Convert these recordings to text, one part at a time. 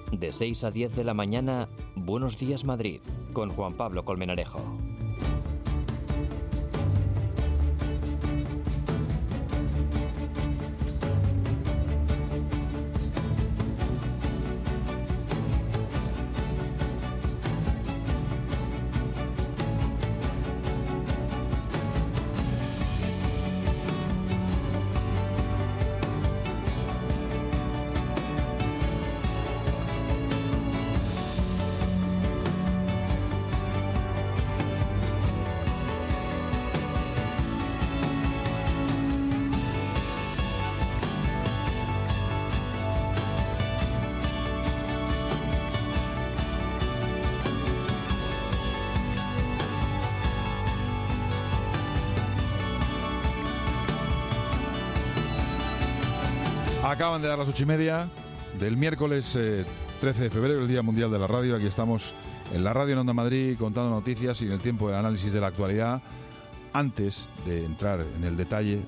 De 6 a 10 de la mañana, Buenos Días Madrid, con Juan Pablo Colmenarejo. Acaban de dar las 8:30 del miércoles 13 de febrero, el Día Mundial de la Radio. Aquí estamos en la radio en Onda Madrid contando noticias y en el tiempo del análisis de la actualidad. Antes de entrar en el detalle,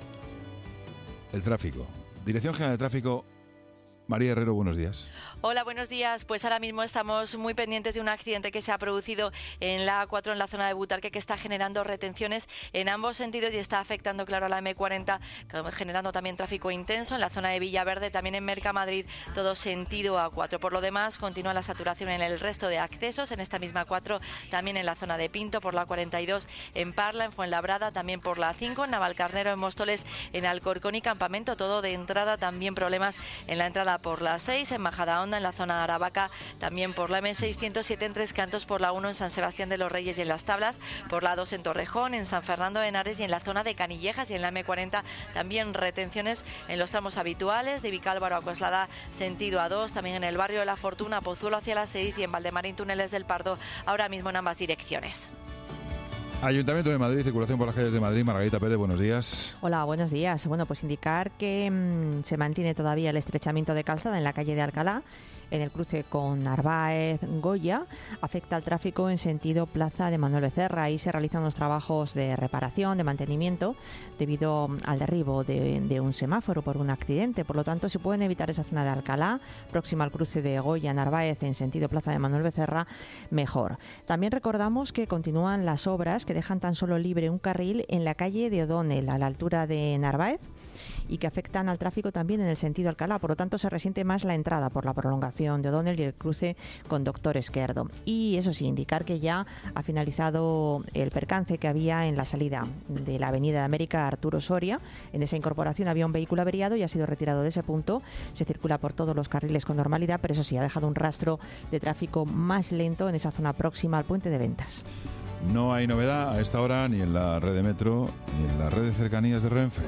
el tráfico. Dirección General de Tráfico, María Herrero, buenos días. Hola, buenos días. Pues ahora mismo estamos muy pendientes de un accidente que se ha producido en la A4 en la zona de Butarque, que está generando retenciones en ambos sentidos y está afectando, claro, a la M40, generando también tráfico intenso en la zona de Villaverde, también en Mercamadrid, todo sentido A4. Por lo demás, continúa la saturación en el resto de accesos, en esta misma A4, también en la zona de Pinto, por la 42, en Parla, en Fuenlabrada, también por la 5, en Navalcarnero, en Móstoles, en Alcorcón y Campamento, todo de entrada, también problemas en la entrada por la 6, en Majadahonda, en la zona de Aravaca, también por la M607 en Tres Cantos, por la 1 en San Sebastián de los Reyes y en Las Tablas, por la 2 en Torrejón, en San Fernando de Henares y en la zona de Canillejas, y en la M40 también retenciones en los tramos habituales de Vicálvaro a Coslada sentido A2, también en el barrio de La Fortuna, Pozuelo hacia las 6 y en Valdemarín Túneles del Pardo, ahora mismo en ambas direcciones. Ayuntamiento de Madrid, circulación por las calles de Madrid. Margarita Pérez, buenos días. Hola, buenos días. Bueno, pues indicar que se mantiene todavía el estrechamiento de calzada en la calle de Alcalá, en el cruce con Narváez, Goya. Afecta al tráfico en sentido Plaza de Manuel Becerra. Ahí se realizan los trabajos de reparación, de mantenimiento, debido al derribo de un semáforo por un accidente. Por lo tanto, se pueden evitar esa zona de Alcalá, próxima al cruce de Goya, Narváez, en sentido Plaza de Manuel Becerra, mejor. También recordamos que continúan las obras que dejan tan solo libre un carril en la calle de O'Donnell, a la altura de Narváez, y que afectan al tráfico también en el sentido Alcalá. Por lo tanto, se resiente más la entrada por la prolongación de O'Donnell y el cruce con Doctor Esquerdo. Y eso sí, indicar que ya ha finalizado el percance que había en la salida de la Avenida de América Arturo Soria. En esa incorporación había un vehículo averiado y ha sido retirado de ese punto. Se circula por todos los carriles con normalidad, pero eso sí, ha dejado un rastro de tráfico más lento en esa zona próxima al puente de Ventas. No hay novedad a esta hora ni en la red de metro ni en la red de cercanías de Renfe.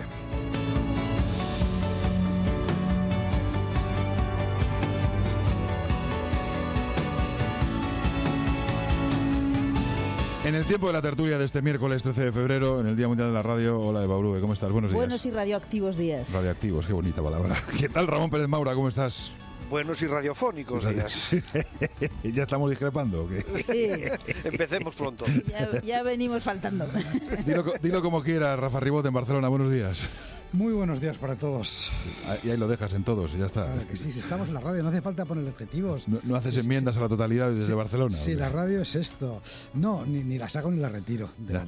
En el tiempo de la tertulia de este miércoles 13 de febrero, en el Día Mundial de la Radio, hola Eva Urube, ¿cómo estás? Buenos días. Buenos y radioactivos días. Radioactivos, qué bonita palabra. ¿Qué tal, Ramón Pérez Maura, cómo estás? Buenos y radiofónicos días. ¿Ya estamos discrepando o qué? Sí. Empecemos pronto. Ya venimos faltando. Dilo como quieras, Rafa Ribot en Barcelona, buenos días. Muy buenos días para todos. Y ahí lo dejas en todos, ya está. Claro que sí, si estamos en la radio, no hace falta poner adjetivos. ¿No haces enmiendas a la totalidad desde Barcelona? Sí, la radio es esto. No, ni las hago ni las retiro.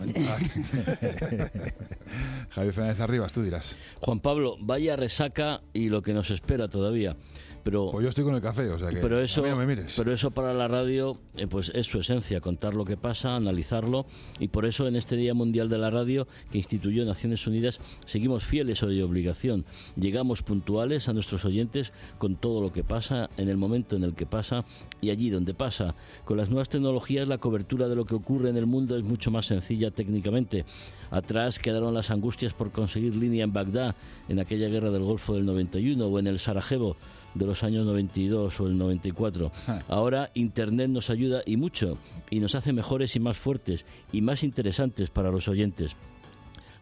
Javier Fernández Arribas, tú dirás. Juan Pablo, vaya resaca y lo que nos espera todavía. Pero, pues yo estoy con el café, o sea que pero eso, a mí no me mires. Pero eso para la radio pues es su esencia, contar lo que pasa, analizarlo, y por eso en este Día Mundial de la Radio que instituyó Naciones Unidas seguimos fieles a la obligación. Llegamos puntuales a nuestros oyentes con todo lo que pasa, en el momento en el que pasa y allí donde pasa. Con las nuevas tecnologías la cobertura de lo que ocurre en el mundo es mucho más sencilla técnicamente. Atrás quedaron las angustias por conseguir línea en Bagdad en aquella guerra del Golfo del 91 o en el Sarajevo de los años 92 o el 94. Ahora Internet nos ayuda y mucho, y nos hace mejores y más fuertes y más interesantes para los oyentes.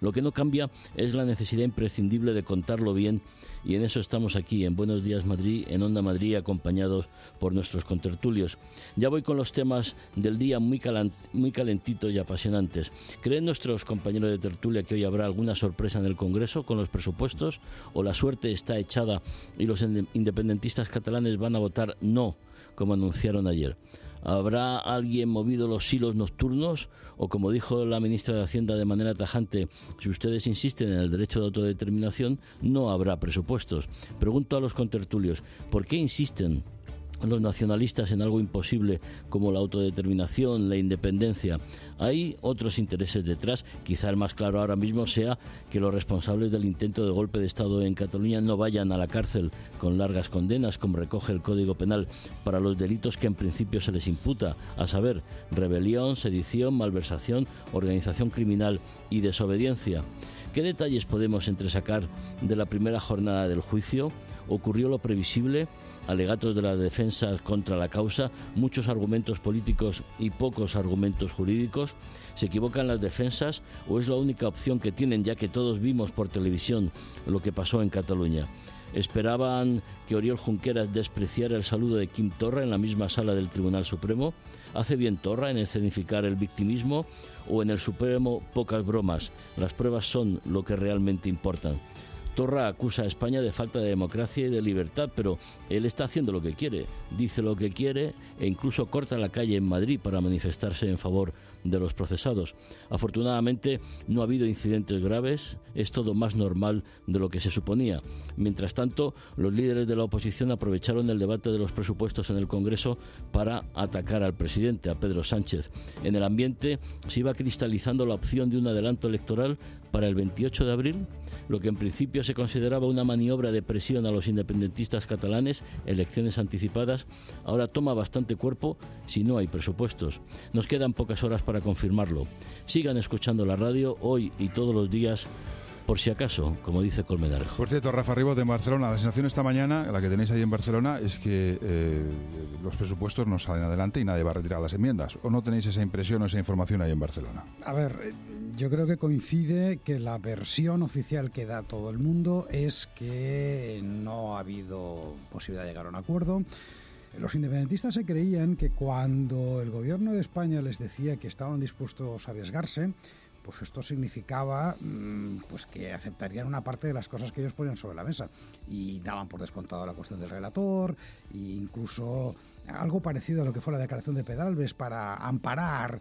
Lo que no cambia es la necesidad imprescindible de contarlo bien, y en eso estamos aquí, en Buenos Días Madrid, en Onda Madrid, acompañados por nuestros contertulios. Ya voy con los temas del día muy calentitos y apasionantes. ¿Creen nuestros compañeros de tertulia que hoy habrá alguna sorpresa en el Congreso con los presupuestos, o la suerte está echada y los independentistas catalanes van a votar no, como anunciaron ayer? ¿Habrá alguien movido los hilos nocturnos? O, como dijo la ministra de Hacienda de manera tajante, si ustedes insisten en el derecho de autodeterminación, no habrá presupuestos. Pregunto a los contertulios, ¿por qué insisten los nacionalistas en algo imposible como la autodeterminación, la independencia? Hay otros intereses detrás. Quizá el más claro ahora mismo sea que los responsables del intento de golpe de Estado en Cataluña no vayan a la cárcel con largas condenas, como recoge el Código Penal, para los delitos que en principio se les imputa, a saber, rebelión, sedición, malversación, organización criminal y desobediencia. ¿Qué detalles podemos entresacar de la primera jornada del juicio? ¿Ocurrió lo previsible? Alegatos de la defensa contra la causa, muchos argumentos políticos y pocos argumentos jurídicos. ¿Se equivocan las defensas o es la única opción que tienen, ya que todos vimos por televisión lo que pasó en Cataluña? ¿Esperaban que Oriol Junqueras despreciara el saludo de Quim Torra en la misma sala del Tribunal Supremo? ¿Hace bien Torra en escenificar el victimismo? ¿O en el Supremo pocas bromas? Las pruebas son lo que realmente importan. Torra acusa a España de falta de democracia y de libertad, pero él está haciendo lo que quiere, dice lo que quiere e incluso corta la calle en Madrid para manifestarse en favor de los procesados. Afortunadamente no ha habido incidentes graves, es todo más normal de lo que se suponía. Mientras tanto, los líderes de la oposición aprovecharon el debate de los presupuestos en el Congreso para atacar al presidente, a Pedro Sánchez. En el ambiente se iba cristalizando la opción de un adelanto electoral para el 28 de abril, lo que en principio se consideraba una maniobra de presión a los independentistas catalanes, elecciones anticipadas, ahora toma bastante cuerpo si no hay presupuestos. Nos quedan pocas horas para confirmarlo. Sigan escuchando la radio hoy y todos los días, por si acaso, como dice Colmenarejo. Por cierto, Rafa Ribot de Barcelona, la sensación esta mañana, la que tenéis ahí en Barcelona, es que los presupuestos no salen adelante y nadie va a retirar las enmiendas. ¿O no tenéis esa impresión o esa información ahí en Barcelona? A ver, yo creo que coincide que la versión oficial que da todo el mundo es que no ha habido posibilidad de llegar a un acuerdo. Los independentistas se creían que cuando el gobierno de España les decía que estaban dispuestos a arriesgarse, pues esto significaba pues que aceptarían una parte de las cosas que ellos ponían sobre la mesa, y daban por descontado la cuestión del relator e incluso algo parecido a lo que fue la declaración de Pedralbes para amparar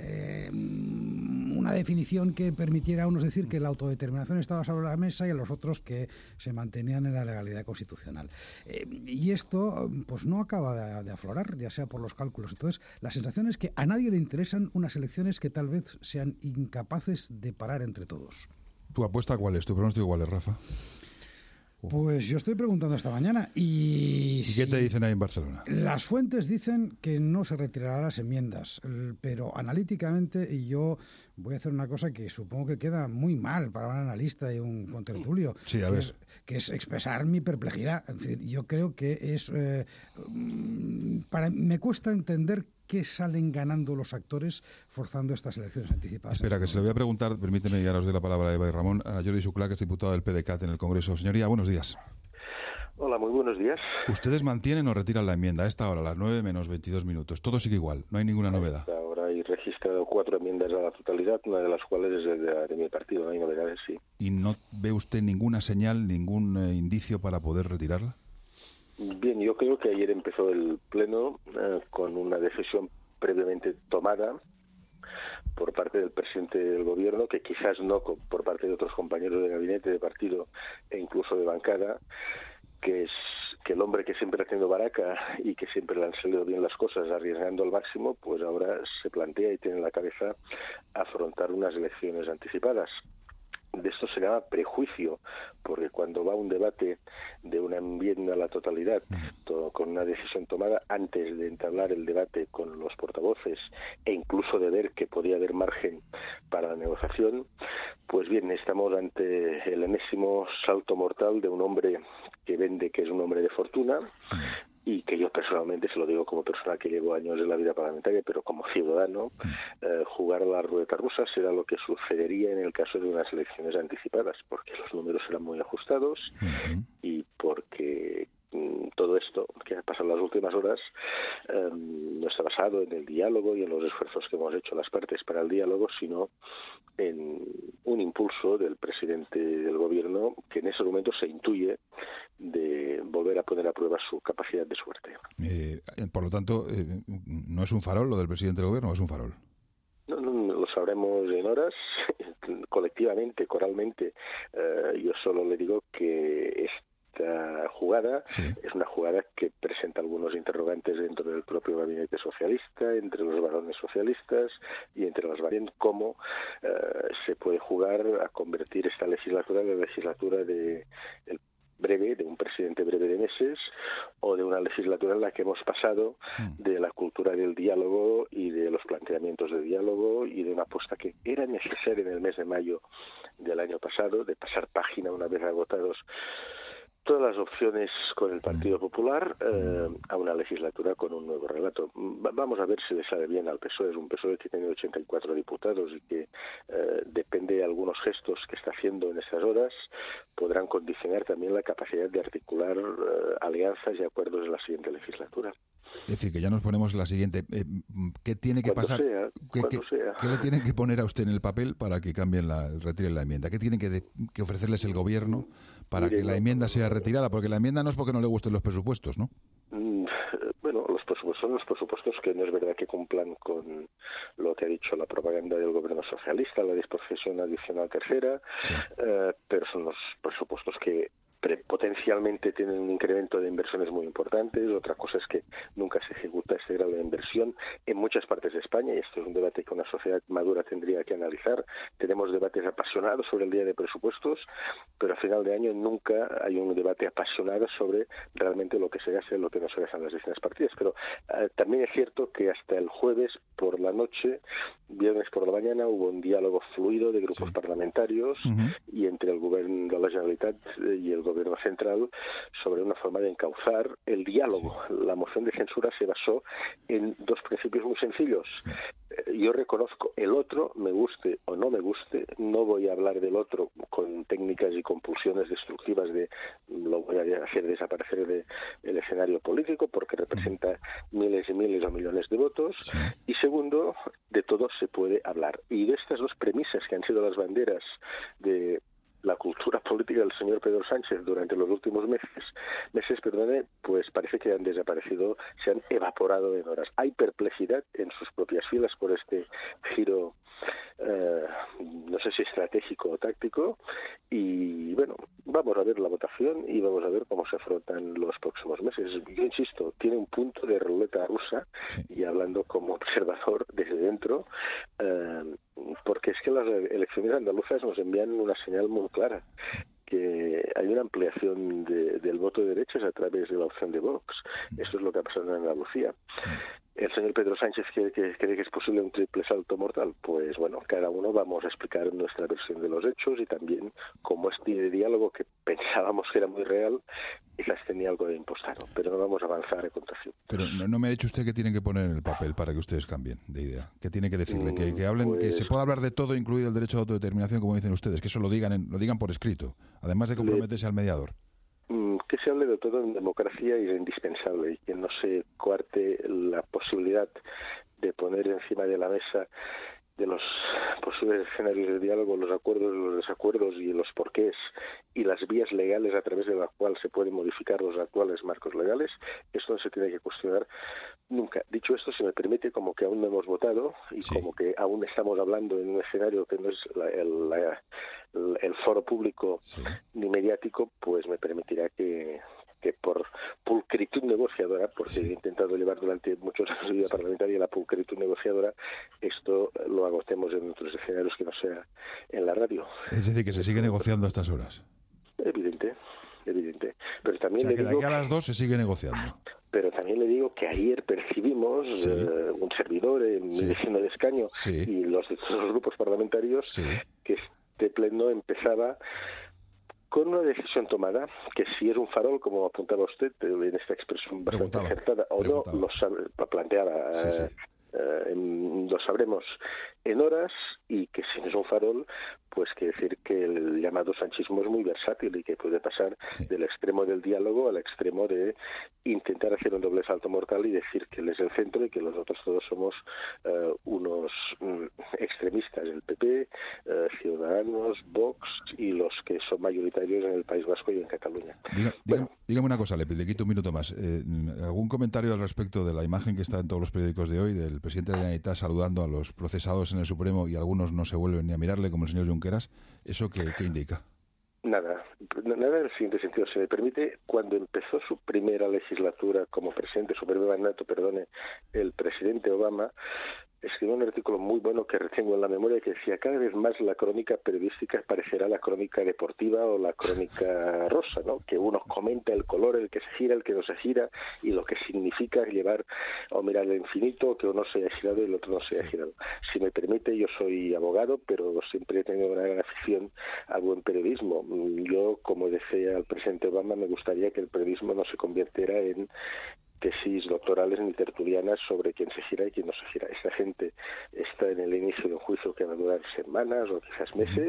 una definición que permitiera a unos decir que la autodeterminación estaba sobre la mesa y a los otros que se mantenían en la legalidad constitucional. Y esto pues no acaba de aflorar, ya sea por los cálculos. Entonces, la sensación es que a nadie le interesan unas elecciones que tal vez sean incapaces de parar entre todos. ¿Tu apuesta cuál es? ¿Tu pronóstico cuál es, Rafa? Pues yo estoy preguntando esta mañana ¿Y qué te dicen ahí en Barcelona? Las fuentes dicen que no se retirarán las enmiendas, pero analíticamente, y yo voy a hacer una cosa que supongo que queda muy mal para un analista y un contertulio, sí, que es expresar mi perplejidad. Es decir, yo creo que es... me cuesta entender qué salen ganando los actores forzando estas elecciones anticipadas. Espera, que se le voy a preguntar, permíteme, ya os doy la palabra a Eva y Ramón, a Jordi Xuclà, que es diputado del PDeCAT en el Congreso. Señoría, buenos días. Hola, muy buenos días. ¿Ustedes mantienen o retiran la enmienda a esta hora, a las 9 menos 22 minutos? Todo sigue igual, no hay ninguna novedad. Ahora hay registrado 4 enmiendas a la totalidad, una de las cuales es de mi partido, no hay novedades, sí. ¿Y no ve usted ninguna señal, ningún indicio para poder retirarla? Bien, yo creo que ayer empezó el Pleno con una decisión previamente tomada por parte del presidente del Gobierno, que quizás no por parte de otros compañeros de gabinete, de partido e incluso de bancada, que es que el hombre que siempre ha tenido baraca y que siempre le han salido bien las cosas arriesgando al máximo, pues ahora se plantea y tiene en la cabeza afrontar unas elecciones anticipadas. De esto se llama prejuicio, porque cuando va un debate de una enmienda a la totalidad con una decisión tomada antes de entablar el debate con los portavoces e incluso de ver que podía haber margen para la negociación, pues bien, estamos ante el enésimo salto mortal de un hombre que vende que es un hombre de fortuna, y que yo personalmente, se lo digo como persona que llevo años en la vida parlamentaria, pero como ciudadano, jugar a la ruleta rusa será lo que sucedería en el caso de unas elecciones anticipadas, porque los números serán muy ajustados y porque todo esto que ha pasado en las últimas horas no está basado en el diálogo y en los esfuerzos que hemos hecho las partes para el diálogo, sino en un impulso del presidente del gobierno que en ese momento se intuye de volver a poner a prueba su capacidad de suerte. Por lo tanto, ¿no es un farol lo del presidente del gobierno o es un farol? No, lo sabremos en horas, colectivamente, coralmente. Yo solo le digo que esta jugada es una jugada que presenta algunos interrogantes dentro del propio gabinete socialista, entre los varones socialistas y entre las variantes, cómo se puede jugar a convertir esta legislatura en la legislatura de un presidente breve de meses, o de una legislatura en la que hemos pasado de la cultura del diálogo y de los planteamientos de diálogo y de una apuesta que era necesaria en el mes de mayo del año pasado, de pasar página una vez agotados todas las opciones con el Partido Popular, a una legislatura con un nuevo relato. Vamos a ver si le sale bien al PSOE. Es un PSOE que tiene 84 diputados y que depende de algunos gestos que está haciendo en estas horas, podrán condicionar también la capacidad de articular alianzas y acuerdos en la siguiente legislatura. Es decir, que ya nos ponemos la siguiente. ¿Qué tiene que pasar? ¿Qué le tienen que poner a usted en el papel para que retiren la enmienda? ¿Qué tiene que ofrecerles el gobierno para que la enmienda sea retirada? Porque la enmienda no es porque no le gusten los presupuestos, ¿no? Bueno, los presupuestos son los presupuestos que no es verdad que cumplan con lo que ha dicho la propaganda del gobierno socialista, la disposición adicional tercera, pero son los presupuestos que potencialmente tienen un incremento de inversiones muy importantes. Otra cosa es que nunca se ejecuta este grado de inversión en muchas partes de España, y esto es un debate que una sociedad madura tendría que analizar. Tenemos debates apasionados sobre el día de presupuestos, pero a final de año nunca hay un debate apasionado sobre realmente lo que se gasta y lo que no se gasta en las distintas partidas. Pero también es cierto que hasta el jueves por la noche, viernes por la mañana, hubo un diálogo fluido de grupos parlamentarios y entre el gobierno de la Generalitat y el gobierno central sobre una forma de encauzar el diálogo. La moción de censura se basó en dos principios muy sencillos. Yo reconozco el otro, me guste o no me guste, no voy a hablar del otro con técnicas y compulsiones destructivas de lo voy a hacer desaparecer del escenario político porque representa miles y miles o millones de votos. Y segundo, de todo se puede hablar. Y de estas dos premisas que han sido las banderas de la cultura política del señor Pedro Sánchez durante los últimos meses, pues parece que han desaparecido, se han evaporado en horas. Hay perplejidad en sus propias filas por este giro, no sé si estratégico o táctico, y bueno, vamos a ver la votación y vamos a ver cómo se afrontan los próximos meses. Yo insisto, tiene un punto de ruleta rusa, y hablando como observador desde dentro, porque es que las elecciones andaluzas nos envían una señal muy clara, que hay una ampliación del voto de derechas a través de la opción de Vox. Esto es lo que ha pasado en Andalucía. ¿El señor Pedro Sánchez cree que es posible un triple salto mortal? Pues bueno, cada uno vamos a explicar nuestra versión de los hechos y también cómo este diálogo que pensábamos que era muy real quizás tenía algo de impostado, pero no vamos a avanzar a continuación. Pero no me ha dicho usted qué tienen que poner en el papel para que ustedes cambien de idea. ¿Qué tiene que decirle? Que hablen, pues, que se pueda hablar de todo, incluido el derecho a autodeterminación, como dicen ustedes, que eso lo digan por escrito, además de comprometerse al mediador. Que se hable de todo en democracia es indispensable, y que no se coarte la posibilidad de poner encima de la mesa de los posibles escenarios de diálogo, los acuerdos, los desacuerdos y los porqués y las vías legales a través de las cuales se pueden modificar los actuales marcos legales. Esto no se tiene que cuestionar nunca. Dicho esto, se me permite, como que aún no hemos votado y como que aún estamos hablando en un escenario que no es el foro público ni mediático, pues me permitirá que por pulcritud negociadora, porque he intentado llevar durante muchos años de vida parlamentaria la pulcritud negociadora, esto lo agotemos en otros escenarios que no sea en la radio. Es decir, que se sigue negociando a estas horas. Evidente. Pero también o sea, que de aquí a las 2 se sigue negociando. Pero también le digo que ayer percibimos un servidor en mi vecino de escaño y los de todos los grupos parlamentarios que este pleno empezaba con una decisión tomada, que si es un farol, como apuntaba usted, en esta expresión bastante acertada, o no, lo planteaba. Sí. Lo sabremos en horas, y que si no es un farol, pues quiere decir que el llamado sanchismo es muy versátil y que puede pasar del extremo del diálogo al extremo de intentar hacer un doble salto mortal y decir que él es el centro y que los otros todos somos unos extremistas, el PP, Ciudadanos, Vox y los que son mayoritarios en el País Vasco y en Cataluña. Dígame una cosa, le quito un minuto más. ¿Algún comentario al respecto de la imagen que está en todos los periódicos de hoy del presidente de la Generalitat saludando a los procesados en el Supremo y algunos no se vuelven ni a mirarle, como el señor Junqueras? ¿Eso qué indica? Nada en el siguiente sentido. Se me permite, cuando empezó su primera legislatura como presidente, su primer mandato, el presidente Obama escribió un artículo muy bueno que retengo en la memoria, que decía: cada vez más la crónica periodística parecerá la crónica deportiva o la crónica rosa, ¿no? Que uno comenta el color, el que se gira, el que no se gira, y lo que significa llevar o mirar al infinito, que uno se haya girado y el otro no se haya girado. Si me permite, yo soy abogado, pero siempre he tenido una gran afición al buen periodismo. Yo, como decía el presidente Obama, me gustaría que el periodismo no se convirtiera en tesis doctorales ni tertulianas sobre quién se gira y quién no se gira. Esta gente está en el inicio de un juicio que va a durar semanas o quizás meses.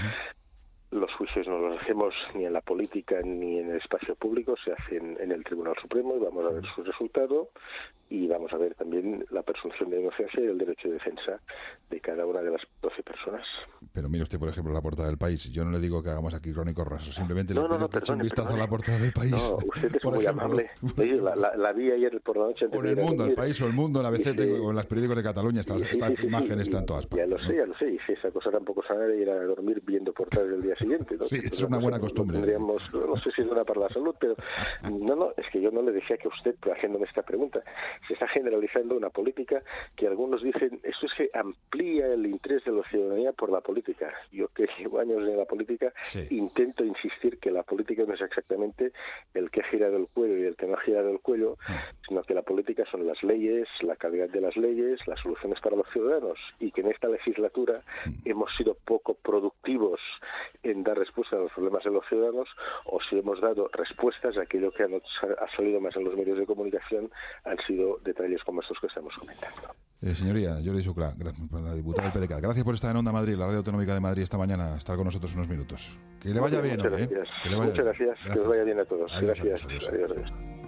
Los juicios no los hacemos ni en la política ni en el espacio público, se hacen en el Tribunal Supremo, y vamos a ver su resultado, y vamos a ver también la presunción de inocencia y el derecho de defensa de cada una de las 12 personas. Pero mire usted, por ejemplo, la portada del País. Yo no le digo que hagamos aquí crónicos rasos, simplemente le pido que eche un vistazo a la portada del País. No, usted es muy amable. Oye, la vi ayer por la noche. O en El Mundo, El País o El Mundo, en la ABC o en los periódicos de Cataluña, esta imagen está en todas partes. Ya lo sé, y si esa cosa tampoco sana de ir a dormir viendo portadas del día siguiente, ¿no? Sí, es una buena costumbre. No sé si es buena para la salud, pero es que yo no le decía que usted, haciéndome esta pregunta, se está generalizando una política que algunos dicen, esto es que amplía el interés de la ciudadanía por la política. Yo, que llevo años en la política, intento insistir que la política no es exactamente el que ha girado el cuello y el que no ha girado el cuello, sino que la política son las leyes, la calidad de las leyes, las soluciones para los ciudadanos, y que en esta legislatura hemos sido poco productivos en dar respuesta a los problemas de los ciudadanos, o si hemos dado respuestas a aquello que ha salido más en los medios de comunicación, han sido detalles como estos que estamos comentando. Señoría, Jordi Xuclà, la diputada del PDeCAT, gracias por estar en Onda Madrid, la Radio Autonómica de Madrid, esta mañana, estar con nosotros unos minutos. Que le vaya bien, muchas gracias. Muchas gracias, que os vaya bien a todos. Adiós, Gracias. Adiós.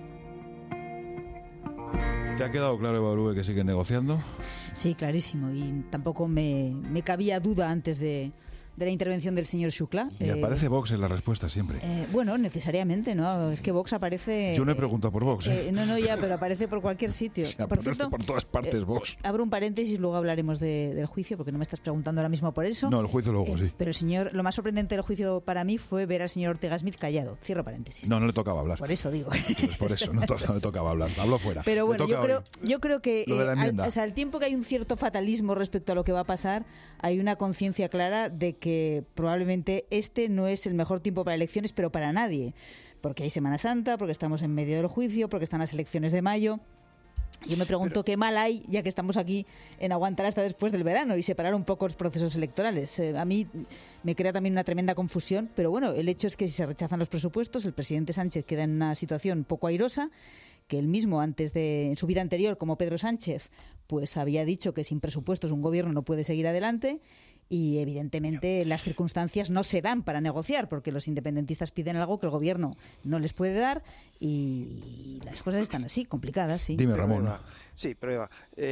¿Te ha quedado claro, Eva Orube, que siguen negociando? Sí, clarísimo, y tampoco me cabía duda antes de la intervención del señor Xuclà. Y aparece Vox en la respuesta siempre. Bueno, necesariamente, ¿no? Es que Vox aparece... Yo no he preguntado por Vox. No, ya, pero aparece por cualquier sitio. Sí, por cierto, por todas partes Vox. Abro un paréntesis, luego hablaremos del juicio, porque no me estás preguntando ahora mismo por eso. No, el juicio luego, sí. Pero lo más sorprendente del juicio para mí fue ver al señor Ortega Smith callado. Cierro paréntesis. No le tocaba hablar. Por eso digo. Pues por eso, no le tocaba hablar. Habló fuera. Pero bueno, yo creo que al tiempo que hay un cierto fatalismo respecto a lo que va a pasar, hay una conciencia clara de que probablemente este no es el mejor tiempo para elecciones, pero para nadie, porque hay Semana Santa, porque estamos en medio del juicio, porque están las elecciones de mayo. Yo me pregunto qué mal hay, ya que estamos aquí, en aguantar hasta después del verano y separar un poco los procesos electorales. A mí me crea también una tremenda confusión, pero bueno, el hecho es que si se rechazan los presupuestos, el presidente Sánchez queda en una situación poco airosa, que él mismo, en su vida anterior como Pedro Sánchez, pues había dicho que sin presupuestos un gobierno no puede seguir adelante. Y evidentemente las circunstancias no se dan para negociar, porque los independentistas piden algo que el gobierno no les puede dar, y las cosas están así, complicadas. Sí. Dime, Ramón. Sí, pero Eva,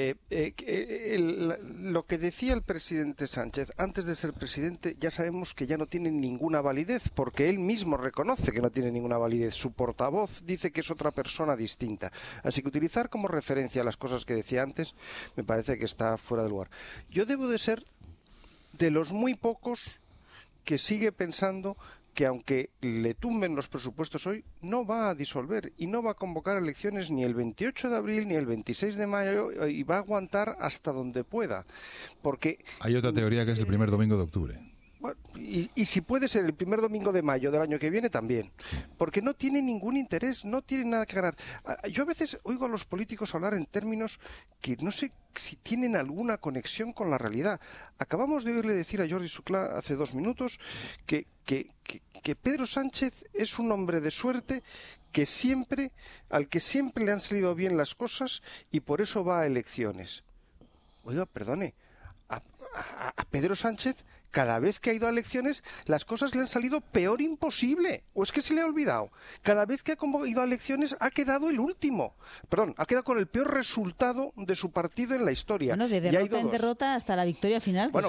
lo que decía el presidente Sánchez antes de ser presidente, ya sabemos que ya no tiene ninguna validez, porque él mismo reconoce que no tiene ninguna validez. Su portavoz dice que es otra persona distinta. Así que utilizar como referencia las cosas que decía antes me parece que está fuera de lugar. Yo debo de ser de los muy pocos que sigue pensando que aunque le tumben los presupuestos hoy, no va a disolver y no va a convocar elecciones ni el 28 de abril ni el 26 de mayo, y va a aguantar hasta donde pueda. Porque hay otra teoría, que es el primer domingo de octubre. Y si puede ser el primer domingo de mayo del año que viene también, porque no tiene ningún interés, no tiene nada que ganar. Yo a veces oigo a los políticos hablar en términos que no sé si tienen alguna conexión con la realidad. Acabamos de oírle decir a Jordi Xuclà hace 2 minutos que Pedro Sánchez es un hombre de suerte al que siempre le han salido bien las cosas y por eso va a elecciones. Oiga, perdone, a Pedro Sánchez cada vez que ha ido a elecciones las cosas le han salido peor imposible. ¿O es que se le ha olvidado? Cada vez que ha ido a elecciones ha quedado el último. Perdón, ha quedado con el peor resultado de su partido en la historia. Bueno, de derrota en derrota hasta la victoria final. Bueno,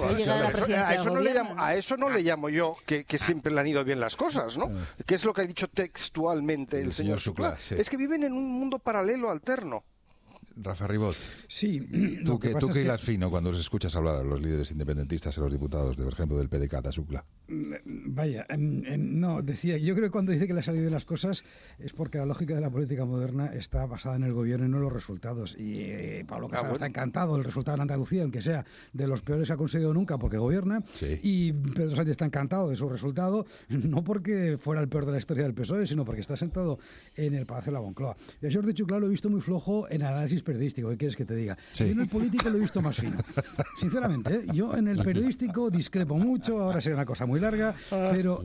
a eso no le llamo yo que siempre le han ido bien las cosas, ¿no? Que es lo que ha dicho textualmente el señor Xuclà. Sí. Es que viven en un mundo paralelo alterno. Rafa Ribot, sí, tú que hilas fino cuando los escuchas hablar a los líderes independentistas y a los diputados, por ejemplo, del PDeCAT, a Xuclà. Vaya, no, decía, yo creo que cuando dice que le ha salido de las cosas es porque la lógica de la política moderna está basada en el gobierno y no en los resultados. Y Pablo Casado está encantado del resultado en Andalucía, aunque sea de los peores que ha conseguido nunca porque gobierna. Sí. Y Pedro Sánchez está encantado de su resultado, no porque fuera el peor de la historia del PSOE, sino porque está sentado en el Palacio de la Moncloa. Y a Jordi Xuclà lo he visto muy flojo en análisis periodístico. ¿Qué quieres que te diga? Sí. Yo en el político lo he visto más fino. Sinceramente, yo en el periodístico discrepo mucho, ahora sería una cosa muy larga, pero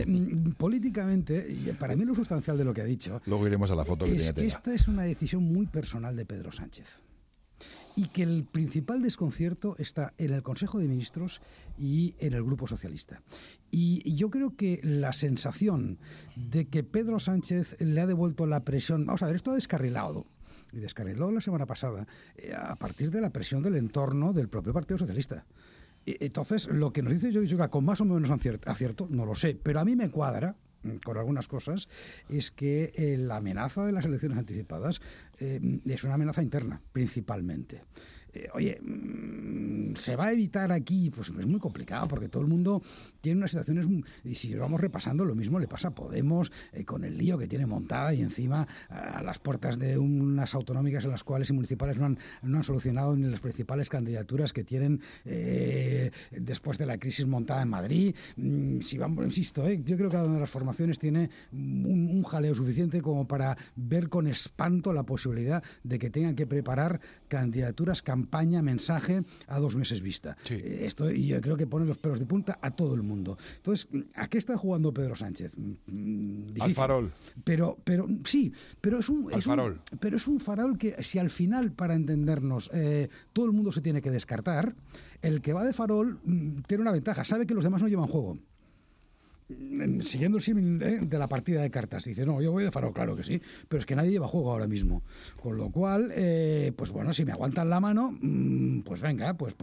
políticamente, para mí lo sustancial de lo que ha dicho... Luego iremos a la foto que tiene. Esta es una decisión muy personal de Pedro Sánchez. Y que el principal desconcierto está en el Consejo de Ministros y en el Grupo Socialista. Y yo creo que la sensación de que Pedro Sánchez le ha devuelto la presión... Vamos a ver, esto ha descarrilado. Y descarriló la semana pasada a partir de la presión del entorno del propio Partido Socialista. Entonces, lo que nos dice Jordi Xuclà, con más o menos acierto, no lo sé, pero a mí me cuadra con algunas cosas, es que la amenaza de las elecciones anticipadas es una amenaza interna, principalmente. Oye, ¿se va a evitar aquí? Pues es muy complicado porque todo el mundo tiene unas situaciones, y si vamos repasando, lo mismo le pasa a Podemos con el lío que tiene montada y encima a las puertas de unas autonómicas en las cuales y municipales no han solucionado ni las principales candidaturas que tienen después de la crisis montada en Madrid. Si vamos, insisto, yo creo que cada una de las formaciones tiene un jaleo suficiente como para ver con espanto la posibilidad de que tengan que preparar candidaturas, campaña, mensaje a 2 meses vista. Sí. Esto yo creo que pone los pelos de punta a todo el mundo. Entonces, ¿a qué está jugando Pedro Sánchez? Difícil. Al farol. Pero es un farol que si al final, para entendernos, todo el mundo se tiene que descartar, el que va de farol tiene una ventaja, sabe que los demás no llevan juego. Siguiendo el símil de la partida de cartas, dice, no, yo voy de farol, claro que sí, pero es que nadie lleva juego ahora mismo, con lo cual pues bueno, si me aguantan la mano, pues venga, pues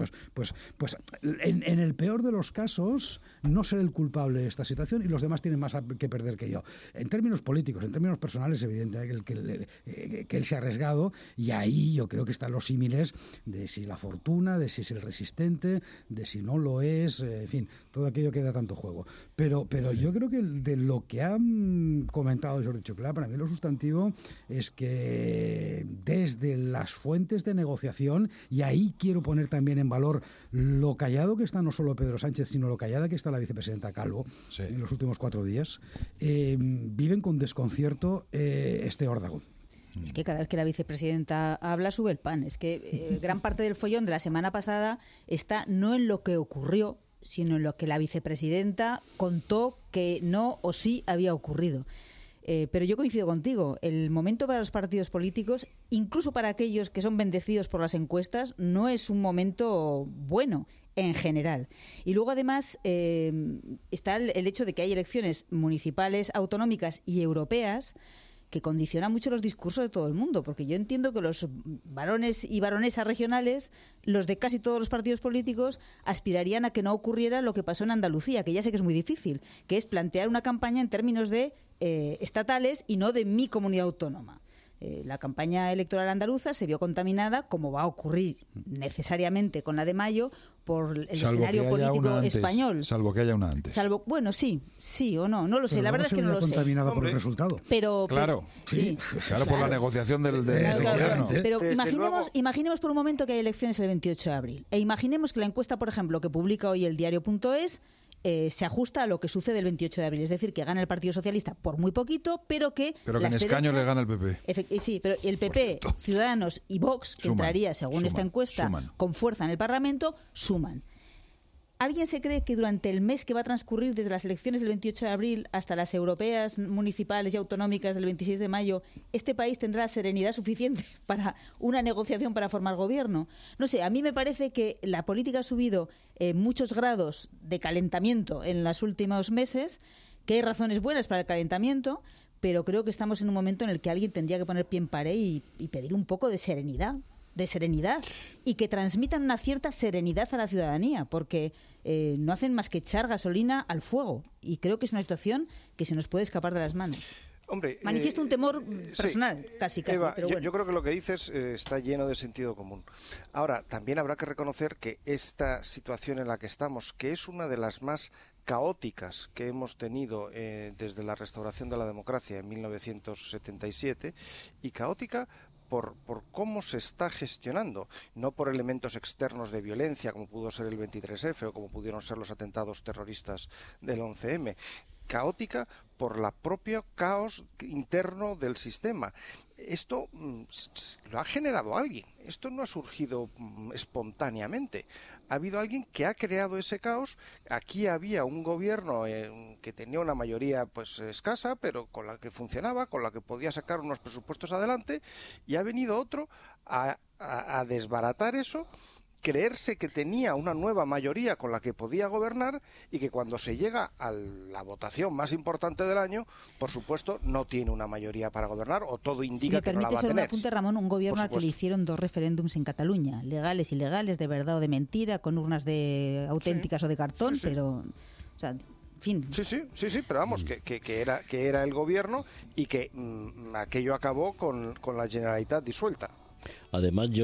en el peor de los casos no seré el culpable de esta situación y los demás tienen más que perder que yo. En términos políticos, en términos personales, es evidente que él se ha arriesgado, y ahí yo creo que están los símiles de si la fortuna, de si es el resistente, de si no lo es, en fin, todo aquello que da tanto juego. Pero yo creo que de lo que ha comentado Jordi Xuclà, para mí lo sustantivo es que desde las fuentes de negociación, y ahí quiero poner también en valor lo callado que está no solo Pedro Sánchez, sino lo callada que está la vicepresidenta Calvo en los últimos 4 días, viven con desconcierto este órdago. Es que cada vez que la vicepresidenta habla sube el pan. Es que gran parte del follón de la semana pasada está no en lo que ocurrió, sino en lo que la vicepresidenta contó que no o sí había ocurrido. Pero yo coincido contigo, el momento para los partidos políticos, incluso para aquellos que son bendecidos por las encuestas, no es un momento bueno en general. Y luego además está el hecho de que hay elecciones municipales, autonómicas y europeas que condiciona mucho los discursos de todo el mundo, porque yo entiendo que los varones y baronesas regionales, los de casi todos los partidos políticos, aspirarían a que no ocurriera lo que pasó en Andalucía, que ya sé que es muy difícil, que es plantear una campaña en términos de estatales y no de mi comunidad autónoma. La campaña electoral andaluza se vio contaminada, como va a ocurrir necesariamente con la de mayo, por el escenario político español. Salvo que haya una antes. Bueno, sí o no lo sé. La verdad es que no lo sé. Contaminada por el resultado. Claro, por la negociación del gobierno. Pero imaginemos por un momento que hay elecciones el 28 de abril. E imaginemos que la encuesta, por ejemplo, que publica hoy el diario.es se ajusta a lo que sucede el 28 de abril. Es decir, que gana el Partido Socialista por muy poquito, pero que en escaños le gana el PP. Sí, pero el PP, Ciudadanos y Vox, que entraría, según esta encuesta, con fuerza en el Parlamento, suman. ¿Alguien se cree que durante el mes que va a transcurrir desde las elecciones del 28 de abril hasta las europeas, municipales y autonómicas del 26 de mayo, este país tendrá serenidad suficiente para una negociación para formar gobierno? No sé, a mí me parece que la política ha subido muchos grados de calentamiento en los últimos meses, que hay razones buenas para el calentamiento, pero creo que estamos en un momento en el que alguien tendría que poner pie en pared y pedir un poco de serenidad y que transmitan una cierta serenidad a la ciudadanía, porque no hacen más que echar gasolina al fuego, y creo que es una situación que se nos puede escapar de las manos. Hombre, manifiesto un temor personal, casi. Eva, pero bueno. Yo creo que lo que dices está lleno de sentido común. Ahora, también habrá que reconocer que esta situación en la que estamos, que es una de las más caóticas que hemos tenido desde la restauración de la democracia en 1977, y caótica por cómo se está gestionando, no por elementos externos de violencia como pudo ser el 23F o como pudieron ser los atentados terroristas del 11M. Caótica por la propia caos interno del sistema. Esto lo ha generado alguien. Esto no ha surgido espontáneamente. Ha habido alguien que ha creado ese caos. Aquí había un gobierno que tenía una mayoría pues escasa, pero con la que funcionaba, con la que podía sacar unos presupuestos adelante, y ha venido otro a desbaratar eso, creerse que tenía una nueva mayoría con la que podía gobernar, y que cuando se llega a la votación más importante del año, por supuesto, no tiene una mayoría para gobernar, o todo indica que no la va a tener. Si me permite solo un apunte, Ramón, un gobierno al que le hicieron 2 referéndums en Cataluña, legales y ilegales, de verdad o de mentira, con urnas de auténticas o de cartón, pero... O sea, en fin. Sí, pero vamos, que era el gobierno, y que aquello acabó con la Generalitat disuelta. Además, yo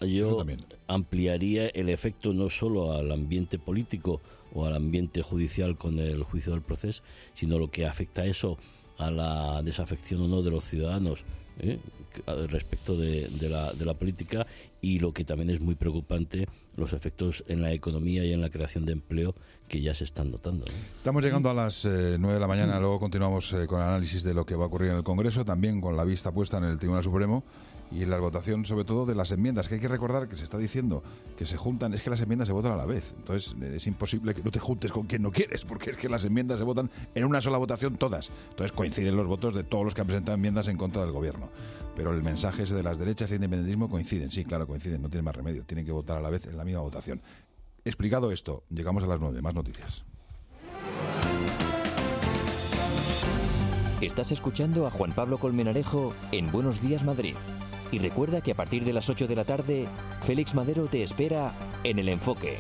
ampliaría el efecto no solo al ambiente político o al ambiente judicial con el juicio del proceso, sino lo que afecta a eso, a la desafección o no de los ciudadanos respecto de la política, y lo que también es muy preocupante, los efectos en la economía y en la creación de empleo que ya se están notando. Estamos llegando a las 9 de la mañana, luego continuamos con el análisis de lo que va a ocurrir en el Congreso, también con la vista puesta en el Tribunal Supremo, y en la votación sobre todo de las enmiendas, que hay que recordar que se está diciendo que se juntan, es que las enmiendas se votan a la vez, entonces es imposible que no te juntes con quien no quieres, porque es que las enmiendas se votan en una sola votación todas, entonces coinciden los votos de todos los que han presentado enmiendas en contra del gobierno, pero el mensaje ese de las derechas y el independentismo coinciden, sí, claro, coinciden, no tienen más remedio, tienen que votar a la vez en la misma votación. Explicado esto, llegamos a las 9, más noticias. Estás escuchando a Juan Pablo Colmenarejo en Buenos Días Madrid. Y recuerda que a partir de las 8 de la tarde, Félix Madero te espera en El Enfoque.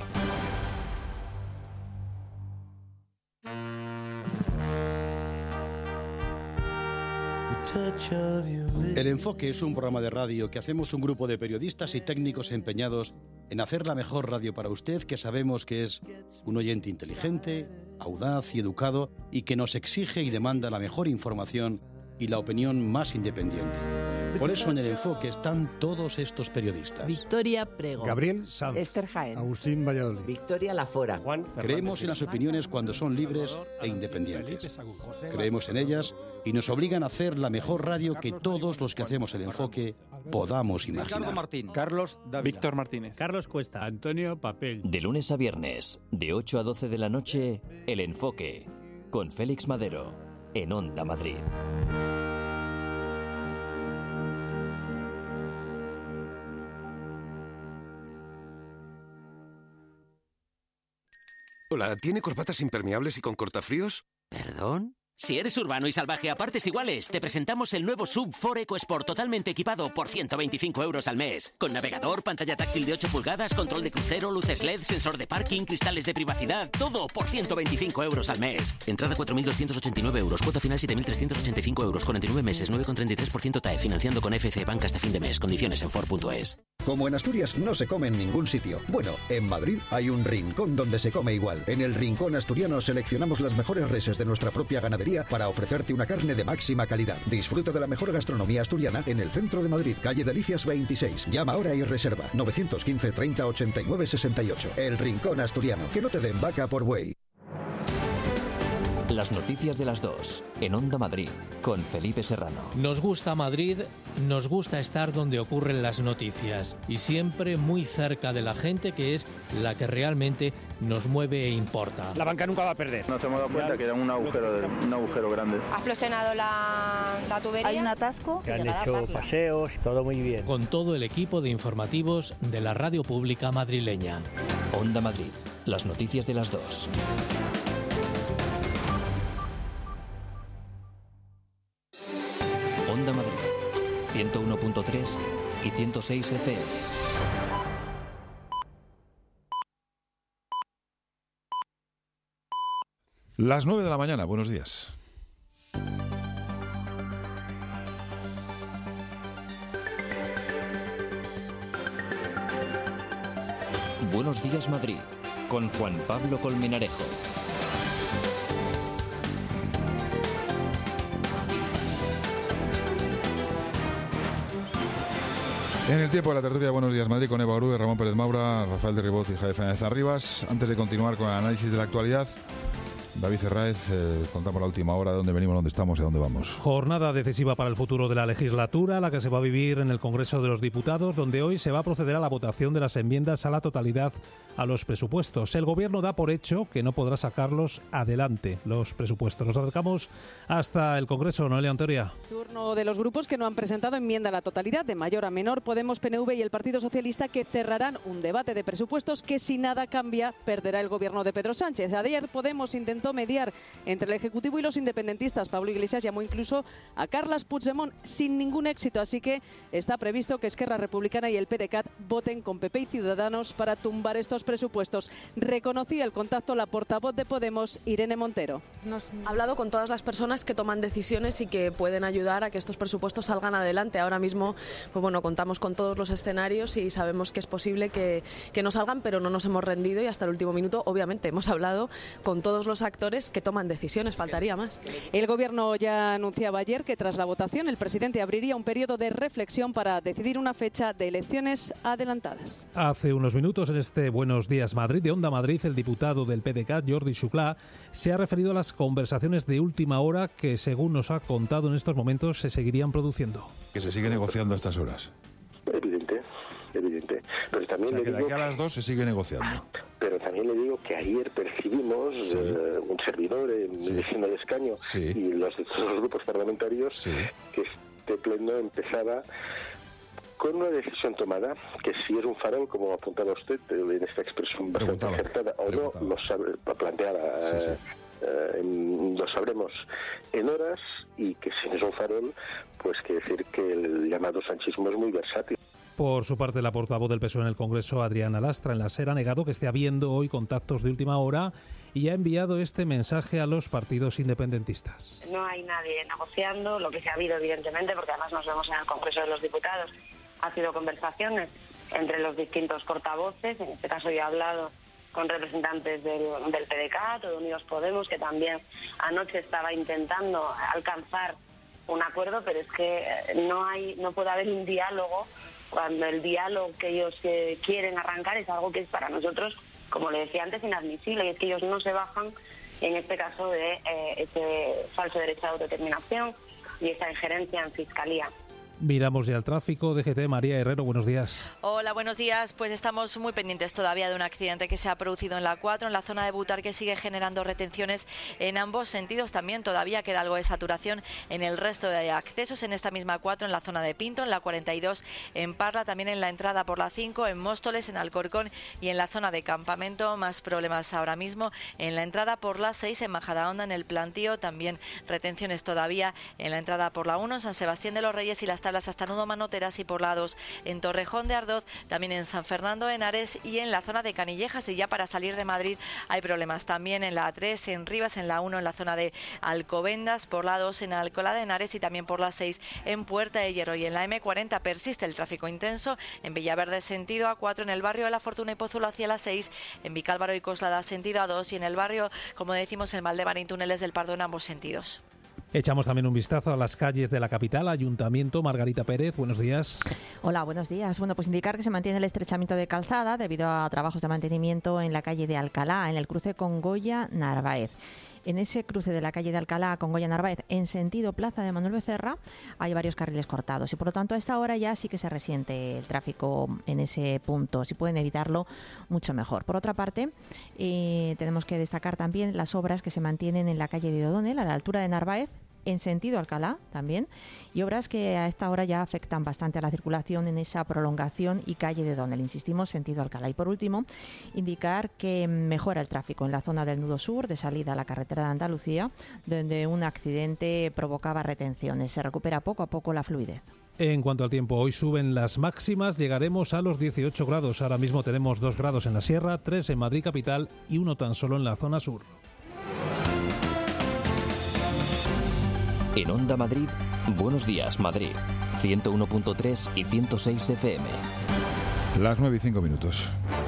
El Enfoque es un programa de radio que hacemos un grupo de periodistas y técnicos empeñados en hacer la mejor radio para usted, que sabemos que es un oyente inteligente, audaz y educado, y que nos exige y demanda la mejor información y la opinión más independiente. Por eso en El Enfoque están todos estos periodistas. Victoria Prego, Gabriel Sanz, Esther Jaén, Agustín Valladolid, Victoria Lafora, Juan. Creemos en las opiniones cuando son libres e independientes. Creemos en ellas y nos obligan a hacer la mejor radio que todos los que hacemos El Enfoque podamos imaginar. Ricardo Martín, Carlos Dávila, Víctor Martínez, Carlos Cuesta, Antonio Papel. De lunes a viernes, de 8 a 12 de la noche, El Enfoque, con Félix Madero, en Onda Madrid. Hola, ¿tiene corbatas impermeables y con cortafríos? ¿Perdón? Si eres urbano y salvaje a partes iguales, te presentamos el nuevo SUV 4 EcoSport totalmente equipado por 125 € al mes. Con navegador, pantalla táctil de 8 pulgadas, control de crucero, luces LED, sensor de parking, cristales de privacidad, todo por 125 € al mes. Entrada 4.289 €, cuota final 7.385 €, 49 meses, 9,33% TAE, financiando con FC Bank hasta fin de mes. Condiciones en Ford.es. Como en Asturias no se come en ningún sitio. Bueno, en Madrid hay un rincón donde se come igual. En el Rincón Asturiano seleccionamos las mejores reses de nuestra propia ganadería para ofrecerte una carne de máxima calidad. Disfruta de la mejor gastronomía asturiana en el centro de Madrid, calle Delicias 26. Llama ahora y reserva 915 30 89 68. El Rincón Asturiano. Que no te den vaca por buey. Las noticias de las 2 en Onda Madrid con Felipe Serrano. Nos gusta Madrid, nos gusta estar donde ocurren las noticias y siempre muy cerca de la gente, que es la que realmente nos mueve e importa. La banca nunca va a perder. Nos hemos dado cuenta que era un agujero grande. Ha explosionado la tubería. Hay un atasco. Se han hecho paseos, todo muy bien. Con todo el equipo de informativos de la radio pública madrileña. Onda Madrid, las noticias de las 2. Onda Madrid, 101.3 y 106 FM. Las 9 de la mañana, buenos días. Buenos días Madrid, con Juan Pablo Colmenarejo. En el tiempo de la tertulia de Buenos Días Madrid con Eva Orue, Ramón Pérez Maura, Rafael de Ribot y Javier Fernández Arribas. Antes de continuar con el análisis de la actualidad, David Herráez, contamos la última hora, de dónde venimos, dónde estamos y a dónde vamos. Jornada decisiva para el futuro de la legislatura, la que se va a vivir en el Congreso de los Diputados, donde hoy se va a proceder a la votación de las enmiendas a la totalidad a los presupuestos. El Gobierno da por hecho que no podrá sacarlos adelante, los presupuestos. Nos acercamos hasta el Congreso, Noelia Antoria. Turno de los grupos que no han presentado enmienda a la totalidad, de mayor a menor, Podemos, PNV y el Partido Socialista, que cerrarán un debate de presupuestos que, si nada cambia, perderá el Gobierno de Pedro Sánchez. Ayer Podemos intentó mediar entre el Ejecutivo y los independentistas. Pablo Iglesias llamó incluso a Carles Puigdemont, sin ningún éxito, así que está previsto que Esquerra Republicana y el PDeCAT voten con PP y Ciudadanos para tumbar estos presupuestos. Reconocía el contacto la portavoz de Podemos, Irene Montero. Nos ha hablado con todas las personas que toman decisiones y que pueden ayudar a que estos presupuestos salgan adelante. Ahora mismo, pues bueno, contamos con todos los escenarios y sabemos que es posible que no salgan, pero no nos hemos rendido y hasta el último minuto, obviamente, hemos hablado con todos los actores que toman decisiones, faltaría más. El Gobierno ya anunciaba ayer que tras la votación el presidente abriría un periodo de reflexión para decidir una fecha de elecciones adelantadas. Hace unos minutos en este Buenos Días Madrid de Onda Madrid, el diputado del PDeCAT, Jordi Xuclà, se ha referido a las conversaciones de última hora que, según nos ha contado en estos momentos, se seguirían produciendo. Que se sigue negociando a estas horas. Evidente. Pero también que de aquí a las 2 se sigue negociando. Pero también le digo que ayer percibimos, un servidor en mi vecino de escaño y los grupos parlamentarios, que este pleno empezaba con una decisión tomada, que si es un farol, como apuntaba usted, en esta expresión bastante acertada, o no, lo planteaba. Lo sabremos en horas, y que si no es un farol, pues quiere decir que el llamado sanchismo es muy versátil. Por su parte, la portavoz del PSOE en el Congreso, Adriana Lastra, en la SER, ha negado que esté habiendo hoy contactos de última hora y ha enviado este mensaje a los partidos independentistas. No hay nadie negociando. Lo que se ha habido, evidentemente, porque además nos vemos en el Congreso de los Diputados, ha sido conversaciones entre los distintos portavoces. En este caso yo he hablado con representantes del PDeCAT o de Unidos Podemos, que también anoche estaba intentando alcanzar un acuerdo, pero es que no puede haber un diálogo cuando el diálogo que ellos quieren arrancar es algo que es para nosotros, como le decía antes, inadmisible, y es que ellos no se bajan, en este caso, de ese falso derecho de autodeterminación y esa injerencia en fiscalía. Miramos ya el tráfico. DGT, María Herrero, buenos días. Hola, buenos días. Pues estamos muy pendientes todavía de un accidente que se ha producido en la 4, en la zona de Butar, que sigue generando retenciones en ambos sentidos. También todavía queda algo de saturación en el resto de accesos en esta misma 4, en la zona de Pinto, en la 42, en Parla, también en la entrada por la 5, en Móstoles, en Alcorcón y en la zona de Campamento. Más problemas ahora mismo en la entrada por la 6, en Majadahonda, en el Plantío. También retenciones todavía en la entrada por la 1, en San Sebastián de los Reyes y las Tablas hasta Nudo Manoteras, y por la 2 en Torrejón de Ardoz, también en San Fernando de Henares y en la zona de Canillejas. Y ya para salir de Madrid hay problemas también en la 3, en Rivas, en la 1 en la zona de Alcobendas, por la 2 en Alcalá de Henares y también por la 6 en Puerta de Hierro. Y en la M40 persiste el tráfico intenso en Villaverde sentido A4, en el barrio de La Fortuna y Pozuelo hacia la 6, en Vicálvaro y Coslada sentido A2 y en el barrio, como decimos, en Valdebarín, Túneles del Pardo en ambos sentidos. Echamos también un vistazo a las calles de la capital. Ayuntamiento, Margarita Pérez, buenos días. Hola, buenos días. Bueno, pues indicar que se mantiene el estrechamiento de calzada debido a trabajos de mantenimiento en la calle de Alcalá, en el cruce con Goya Narváez. En ese cruce de la calle de Alcalá con Goya Narváez en sentido Plaza de Manuel Becerra hay varios carriles cortados y por lo tanto a esta hora ya sí que se resiente el tráfico en ese punto. Si pueden evitarlo, mucho mejor. Por otra parte, tenemos que destacar también las obras que se mantienen en la calle de O'Donnell a la altura de Narváez en sentido Alcalá también, y obras que a esta hora ya afectan bastante a la circulación en esa prolongación y calle de O'Donnell, insistimos, sentido Alcalá. Y por último, indicar que mejora el tráfico en la zona del nudo sur de salida a la carretera de Andalucía, donde un accidente provocaba retenciones. Se recupera poco a poco la fluidez. En cuanto al tiempo, hoy suben las máximas, llegaremos a los 18 grados. Ahora mismo tenemos 2 grados en la sierra, 3 en Madrid capital y 1 tan solo en la zona sur. En Onda Madrid, Buenos Días Madrid, 101.3 y 106 FM. Las 9:05.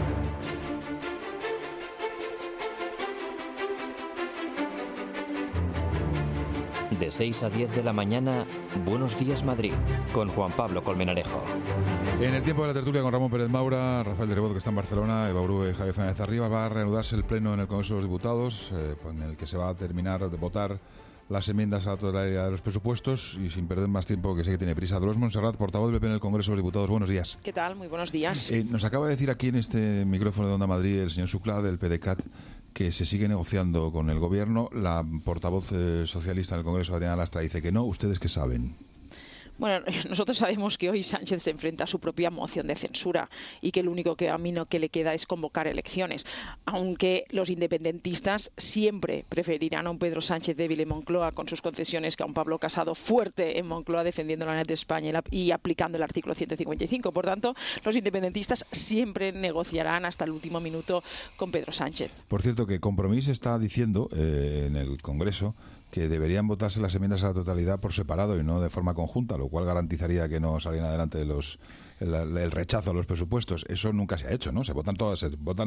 De 6 a 10 de la mañana, Buenos Días Madrid, con Juan Pablo Colmenarejo. En el tiempo de la tertulia con Ramón Pérez Maura, Rafael de Rebodo, que está en Barcelona, Eva Urue y Javier Fernández Arriba, va a reanudarse el pleno en el Congreso de los Diputados, en el que se va a terminar de votar las enmiendas a la totalidad de los presupuestos. Y sin perder más tiempo, que sé que tiene prisa, Dolores Montserrat, portavoz del PP en el Congreso de los Diputados. Buenos días. ¿Qué tal? Muy buenos días. Nos acaba de decir aquí en este micrófono de Onda Madrid el señor Suclá del PDeCAT que se sigue negociando con el Gobierno. La portavoz socialista en el Congreso, Adriana Lastra, dice que no. ¿Ustedes qué saben? Bueno, nosotros sabemos que hoy Sánchez se enfrenta a su propia moción de censura y que el único camino que le queda es convocar elecciones, aunque los independentistas siempre preferirán a un Pedro Sánchez débil en Moncloa con sus concesiones que a un Pablo Casado fuerte en Moncloa defendiendo la unidad de España y aplicando el artículo 155. Por tanto, los independentistas siempre negociarán hasta el último minuto con Pedro Sánchez. Por cierto, que Compromís está diciendo en el Congreso que deberían votarse las enmiendas a la totalidad por separado y no de forma conjunta, lo cual garantizaría que no salieran adelante el rechazo a los presupuestos. Eso nunca se ha hecho, ¿no? Se votan todas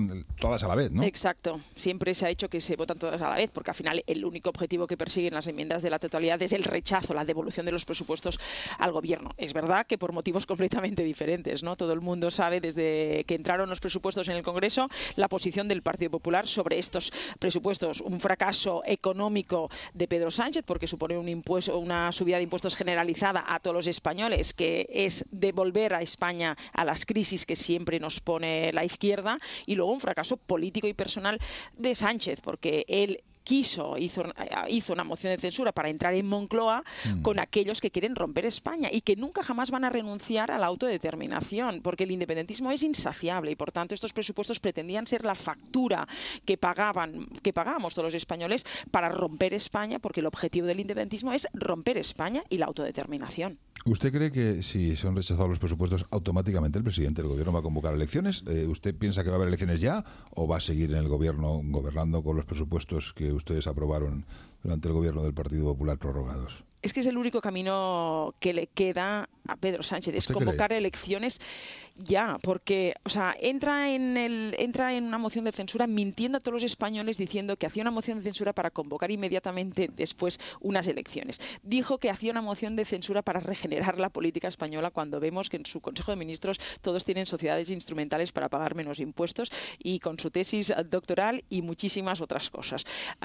a la vez, ¿no? Exacto. Siempre se ha hecho que se votan todas a la vez, porque al final el único objetivo que persiguen las enmiendas de la totalidad es el rechazo, la devolución de los presupuestos al Gobierno. Es verdad que por motivos completamente diferentes, ¿no? Todo el mundo sabe desde que entraron los presupuestos en el Congreso la posición del Partido Popular sobre estos presupuestos. Un fracaso económico de Pedro Sánchez, porque supone una subida de impuestos generalizada a todos los españoles, que es devolver a España a las crisis que siempre nos pone la izquierda, y luego un fracaso político y personal de Sánchez, porque él hizo una moción de censura para entrar en Moncloa con aquellos que quieren romper España y que nunca jamás van a renunciar a la autodeterminación, porque el independentismo es insaciable y por tanto estos presupuestos pretendían ser la factura que pagábamos todos los españoles para romper España, porque el objetivo del independentismo es romper España y la autodeterminación. ¿Usted cree que si son rechazados los presupuestos automáticamente el presidente del Gobierno va a convocar elecciones? ¿Usted piensa que va a haber elecciones ya o va a seguir en el Gobierno gobernando con los presupuestos que ustedes aprobaron durante el Gobierno del Partido Popular prorrogados? Es que es el único camino que le queda a Pedro Sánchez, es convocar elecciones ya, porque entra en una moción de censura mintiendo a todos los españoles diciendo que hacía una moción de censura para convocar inmediatamente después unas elecciones. Dijo que hacía una moción de censura para regenerar la política española, cuando vemos que en su Consejo de Ministros todos tienen sociedades instrumentales para pagar menos impuestos, y con su tesis doctoral y muchísimas otras cosas.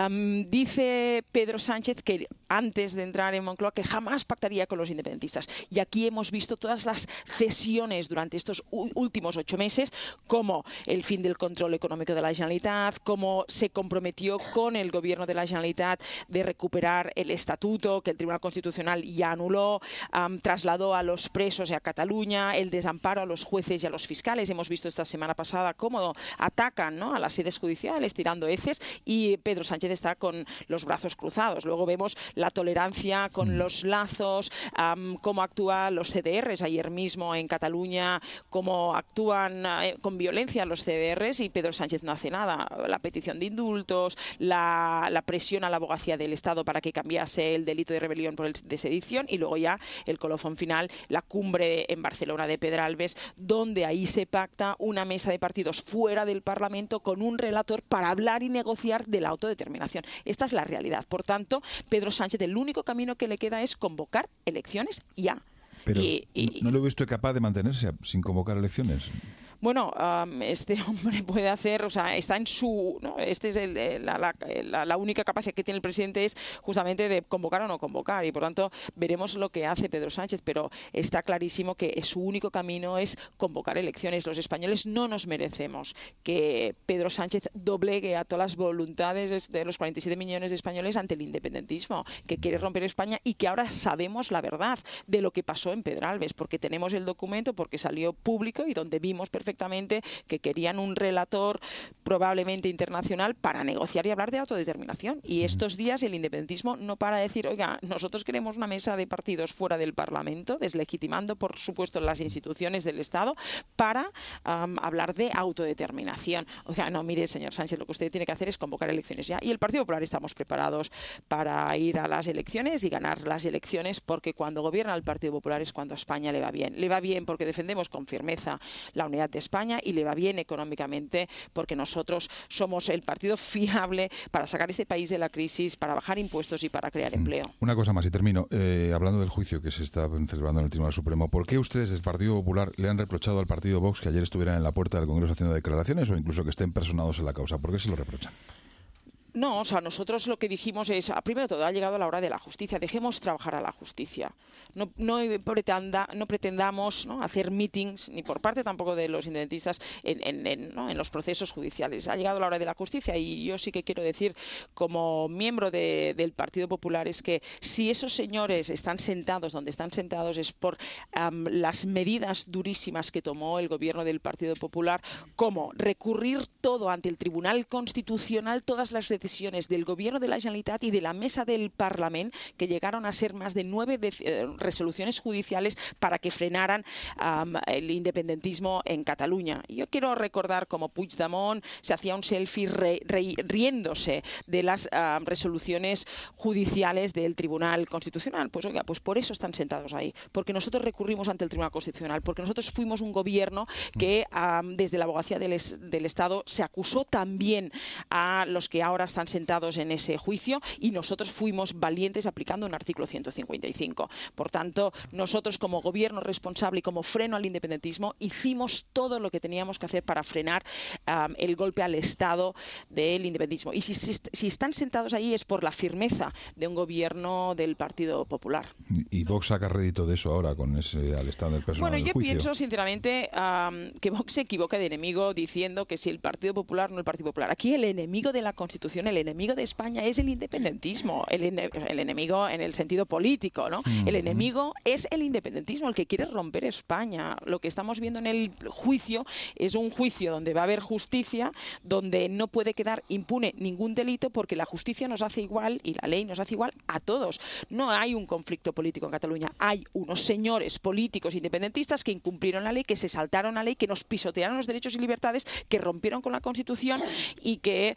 Dice Pedro Sánchez que antes de entrar en Moncloa que jamás pactaría con los independentistas, y aquí hemos visto todas las cesiones durante estos últimos 8 meses, como el fin del control económico de la Generalitat, como se comprometió con el Gobierno de la Generalitat de recuperar el estatuto que el Tribunal Constitucional ya anuló, trasladó a los presos y a Cataluña, el desamparo a los jueces y a los fiscales. Hemos visto esta semana pasada cómo atacan, ¿no?, a las sedes judiciales tirando heces, y Pedro Sánchez está con los brazos cruzados. Luego vemos la tolerancia con los lazos, cómo actúan los CDRs ayer mismo en Cataluña, cómo actúan con violencia los CDRs, y Pedro Sánchez no hace nada. La petición de indultos, la presión a la abogacía del Estado para que cambiase el delito de rebelión por el de sedición, y luego ya el colofón final, la cumbre en Barcelona de Pedralbes, donde ahí se pacta una mesa de partidos fuera del Parlamento con un relator para hablar y negociar de la autodeterminación. Esta es la realidad. Por tanto, Pedro Sánchez, el único camino que le queda es convocar elecciones ya. Pero ¿no lo he visto capaz de mantenerse sin convocar elecciones? Bueno, este hombre puede hacer, o sea, está en su, ¿no? Este es la única capacidad que tiene el presidente es justamente de convocar o no convocar, y por tanto veremos lo que hace Pedro Sánchez, pero está clarísimo que su único camino es convocar elecciones. Los españoles no nos merecemos que Pedro Sánchez doblegue a todas las voluntades de los 47 millones de españoles ante el independentismo, que quiere romper España, y que ahora sabemos la verdad de lo que pasó en Pedralbes, porque tenemos el documento, porque salió público y donde vimos perfectamente que querían un relator probablemente internacional para negociar y hablar de autodeterminación. Y estos días el independentismo no para de decir, oiga, nosotros queremos una mesa de partidos fuera del Parlamento, deslegitimando, por supuesto, las instituciones del Estado para hablar de autodeterminación. Oiga, no, mire, señor Sánchez, lo que usted tiene que hacer es convocar elecciones ya. Y el Partido Popular estamos preparados para ir a las elecciones y ganar las elecciones, porque cuando gobierna el Partido Popular es cuando a España le va bien. Le va bien porque defendemos con firmeza la unidad de España, y le va bien económicamente porque nosotros somos el partido fiable para sacar este país de la crisis, para bajar impuestos y para crear empleo. Una cosa más y termino. Hablando del juicio que se está celebrando en el Tribunal Supremo, ¿por qué ustedes del Partido Popular le han reprochado al partido Vox que ayer estuvieran en la puerta del Congreso haciendo declaraciones o incluso que estén personados en la causa? ¿Por qué se lo reprochan? No, o sea, nosotros lo que dijimos es, primero de todo, ha llegado la hora de la justicia, dejemos trabajar a la justicia. No pretendamos, ¿no?, hacer meetings, ni por parte tampoco de los independentistas, en los procesos judiciales. Ha llegado la hora de la justicia, y yo sí que quiero decir, como miembro del Partido Popular, es que si esos señores están sentados donde están sentados es por las medidas durísimas que tomó el gobierno del Partido Popular, como recurrir todo ante el Tribunal Constitucional, todas las decisiones del Gobierno de la Generalitat y de la Mesa del Parlamento, que llegaron a ser más de 9 resoluciones judiciales para que frenaran el independentismo en Cataluña. Y yo quiero recordar cómo Puigdemont se hacía un selfie riéndose de las resoluciones judiciales del Tribunal Constitucional. Pues oiga, pues por eso están sentados ahí, porque nosotros recurrimos ante el Tribunal Constitucional, porque nosotros fuimos un gobierno que desde la abogacía del Estado se acusó también a los que ahora están sentados en ese juicio, y nosotros fuimos valientes aplicando un artículo 155. Por tanto, nosotros como gobierno responsable y como freno al independentismo hicimos todo lo que teníamos que hacer para frenar el golpe al Estado del independentismo. Y si están sentados ahí es por la firmeza de un gobierno del Partido Popular. ¿Y Vox saca rédito de eso ahora con ese al Estado del personal del juicio? Bueno, yo pienso sinceramente que Vox se equivoca de enemigo diciendo que si el Partido Popular no el Partido Popular. Aquí el enemigo de la Constitución, el enemigo de España es el independentismo, el enemigo en el sentido político, ¿no? El enemigo es el independentismo, el que quiere romper España. Lo que estamos viendo en el juicio es un juicio donde va a haber justicia, donde no puede quedar impune ningún delito, porque la justicia nos hace igual y la ley nos hace igual a todos. No hay un conflicto político en Cataluña, hay unos señores políticos independentistas que incumplieron la ley, que se saltaron la ley, que nos pisotearon los derechos y libertades, que rompieron con la Constitución y que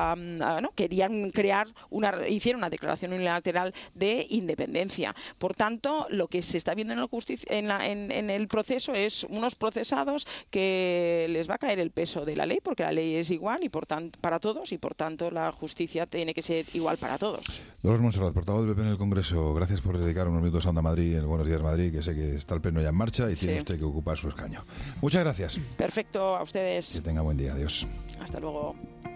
querían hicieron una declaración unilateral de independencia. Por tanto, lo que se está viendo en el proceso es unos procesados que les va a caer el peso de la ley, porque la ley es igual y para todos, y por tanto la justicia tiene que ser igual para todos. Dolores Montserrat, portavoz del PP en el Congreso, gracias por dedicar unos minutos a Onda Madrid, en Buenos Días Madrid, que sé que está el pleno ya en marcha y tiene usted que ocupar su escaño. Muchas gracias. Perfecto, a ustedes. Que tenga buen día, adiós. Hasta luego.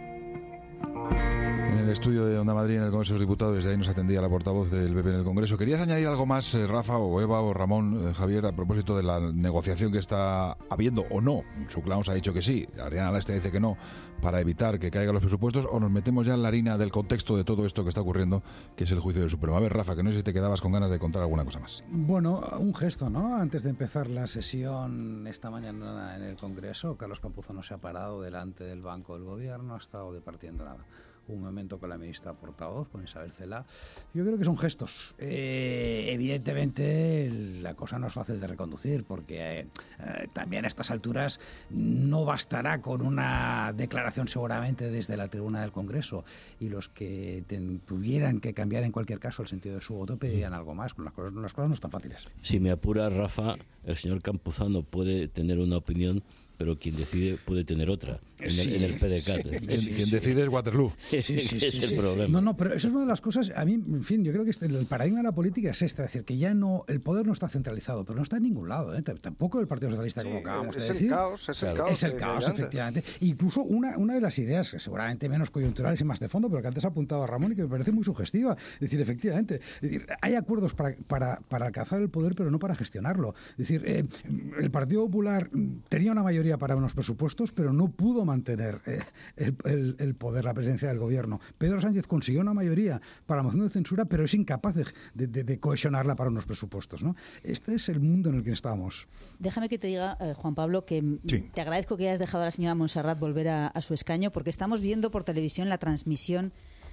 En el estudio de Onda Madrid, en el Congreso de los Diputados, desde ahí nos atendía la portavoz del PP en el Congreso. ¿Querías añadir algo más, Rafa, o Eva, o Ramón, Javier, a propósito de la negociación que está habiendo o no? Chuclán ha dicho que sí, Ariana Leste dice que no, para evitar que caigan los presupuestos, o nos metemos ya en la harina del contexto de todo esto que está ocurriendo, que es el juicio del Supremo. A ver, Rafa, que no sé si te quedabas con ganas de contar alguna cosa más. Bueno, un gesto, ¿no? Antes de empezar la sesión esta mañana en el Congreso, Carlos Campuzano se ha parado delante del banco del Gobierno, ha estado departiendo nada. Un momento con la ministra portavoz, con Isabel Celaá. Yo creo que son gestos. Evidentemente la cosa no es fácil de reconducir, porque también a estas alturas no bastará con una declaración seguramente desde la tribuna del Congreso, y los que tuvieran que cambiar en cualquier caso el sentido de su voto pedirían algo más. Las cosas no están fáciles. Si me apura, Rafa, el señor Campuzano puede tener una opinión pero quien decide puede tener otra en el PDCAT. Quien decide es Waterloo. Es el problema. No, pero eso es una de las cosas, a mí, en fin, yo creo que el paradigma de la política es este, es decir, que ya no, el poder no está centralizado, pero no está en ningún lado, tampoco el Partido Socialista, como acabamos de decir. Es el caos, efectivamente. Incluso una de las ideas, seguramente menos coyunturales y más de fondo, pero que antes ha apuntado a Ramón y que me parece muy sugestiva, es decir, efectivamente, hay acuerdos para alcanzar el poder, pero no para gestionarlo. Es decir, el Partido Popular tenía una mayoría para unos presupuestos, pero no pudo mantener el poder, la presidencia del gobierno. Pedro Sánchez consiguió una mayoría para la moción de censura, pero es incapaz de cohesionarla para unos presupuestos, ¿no? Este es el mundo en el que estamos. Déjame que te diga, Juan Pablo, que te agradezco que hayas dejado a la señora Montserrat volver a su escaño, porque estamos viendo por televisión la transmisión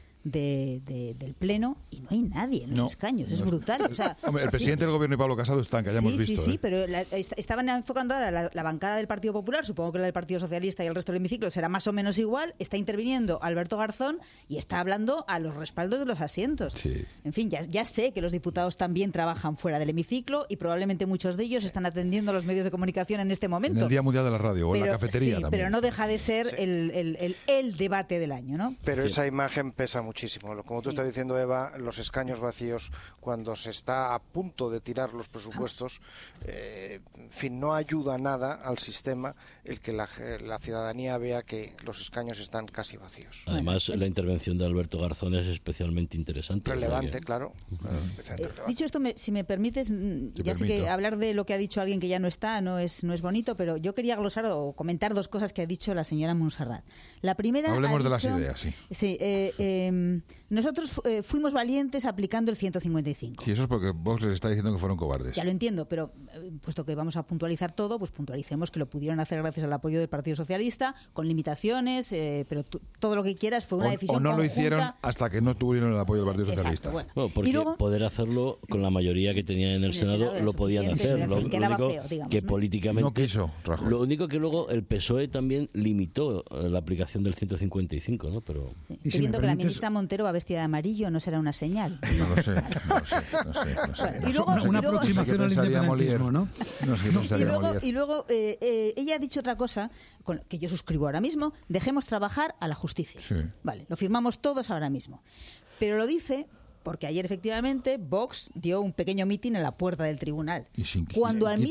del Pleno y no hay nadie en los escaños. Es brutal. O sea, hombre, el presidente del gobierno y Pablo Casado están, que hayamos visto. Sí, pero estaban enfocando ahora la bancada del Partido Popular, supongo que la del Partido Socialista y el resto del hemiciclo será más o menos igual. Está interviniendo Alberto Garzón y está hablando a los respaldos de los asientos. Sí. En fin, ya sé que los diputados también trabajan fuera del hemiciclo y probablemente muchos de ellos están atendiendo a los medios de comunicación en este momento. En el Día Mundial de la Radio o en la cafetería también. Pero no deja de ser el debate del año, ¿no? Pero esa imagen pesa muchísimo. Como tú estás diciendo, Eva, los escaños vacíos, cuando se está a punto de tirar los presupuestos, en fin, no ayuda nada al sistema el que la ciudadanía vea que los escaños están casi vacíos. Además, la intervención de Alberto Garzón es especialmente interesante. Relevante, claro. Dicho esto, si me permites, sé que hablar de lo que ha dicho alguien que ya no está no es bonito, pero yo quería glosar o comentar dos cosas que ha dicho la señora Montserrat. La primera... Hablemos de las ideas, sí. Sí, nosotros fuimos valientes aplicando el 155. Sí, eso es porque Vox les está diciendo que fueron cobardes. Ya lo entiendo, pero puesto que vamos a puntualizar todo, pues puntualicemos que lo pudieron hacer gracias al apoyo del Partido Socialista, con limitaciones, pero todo lo que quieras fue una decisión conjunta. O no lo hicieron hasta que no tuvieron el apoyo del Partido Socialista. Bueno, porque luego, poder hacerlo con la mayoría que tenían en el Senado lo podían hacer. Lo único feo, digamos, que políticamente... No quiso, Rajoy. Lo único que luego el PSOE también limitó la aplicación del 155, ¿no? Pero... Sí. Estoy viendo que la ministra Montero va vestida de amarillo, ¿no será una señal? No lo sé. Bueno, y luego, una aproximación al independentismo, ¿no? Y luego ella ha dicho otra cosa que yo suscribo ahora mismo: dejemos trabajar a la justicia. Sí. Vale, lo firmamos todos ahora mismo. Pero lo dice porque ayer efectivamente Vox dio un pequeño mitin en la puerta del tribunal. Cuando al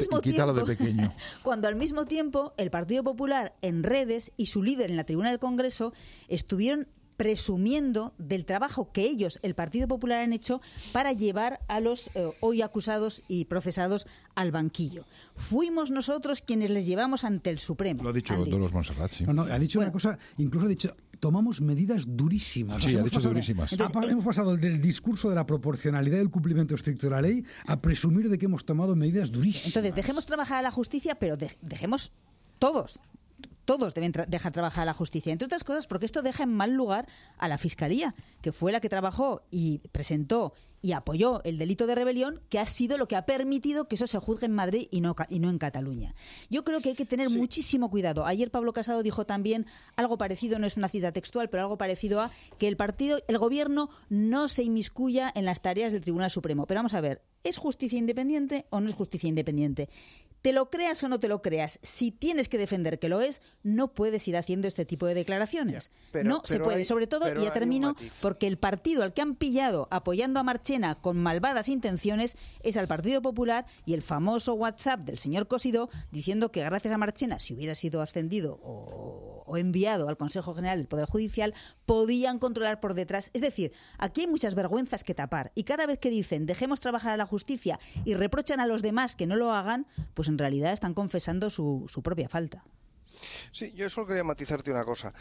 mismo tiempo el Partido Popular en redes y su líder en la tribuna del Congreso estuvieron presumiendo del trabajo que ellos, el Partido Popular, han hecho para llevar a los hoy acusados y procesados al banquillo. Fuimos nosotros quienes les llevamos ante el Supremo. Lo ha dicho Dolores Montserrat, sí. Ha dicho una cosa, incluso ha dicho, tomamos medidas durísimas. Sí, ha dicho durísimas. Hemos pasado del discurso de la proporcionalidad y el cumplimiento estricto de la ley a presumir de que hemos tomado medidas durísimas. Entonces, dejemos trabajar a la justicia, pero dejemos todos deben dejar trabajar a la justicia, entre otras cosas porque esto deja en mal lugar a la Fiscalía, que fue la que trabajó y presentó y apoyó el delito de rebelión, que ha sido lo que ha permitido que eso se juzgue en Madrid y no en Cataluña. Yo creo que hay que tener muchísimo cuidado. Ayer Pablo Casado dijo también algo parecido, no es una cita textual, pero algo parecido a que el gobierno no se inmiscuya en las tareas del Tribunal Supremo. Pero vamos a ver, ¿es justicia independiente o no es justicia independiente? Te lo creas o no te lo creas, si tienes que defender que lo es, no puedes ir haciendo este tipo de declaraciones. No se puede, sobre todo, y ya termino, porque el partido al que han pillado apoyando a Marchena con malvadas intenciones es al Partido Popular, y el famoso WhatsApp del señor Cosidó diciendo que gracias a Marchena, si hubiera sido ascendido o enviado al Consejo General del Poder Judicial, podían controlar por detrás. Es decir, aquí hay muchas vergüenzas que tapar, y cada vez que dicen dejemos trabajar a la justicia y reprochan a los demás que no lo hagan, pues en realidad están confesando su propia falta. Sí, yo solo quería matizarte una cosa.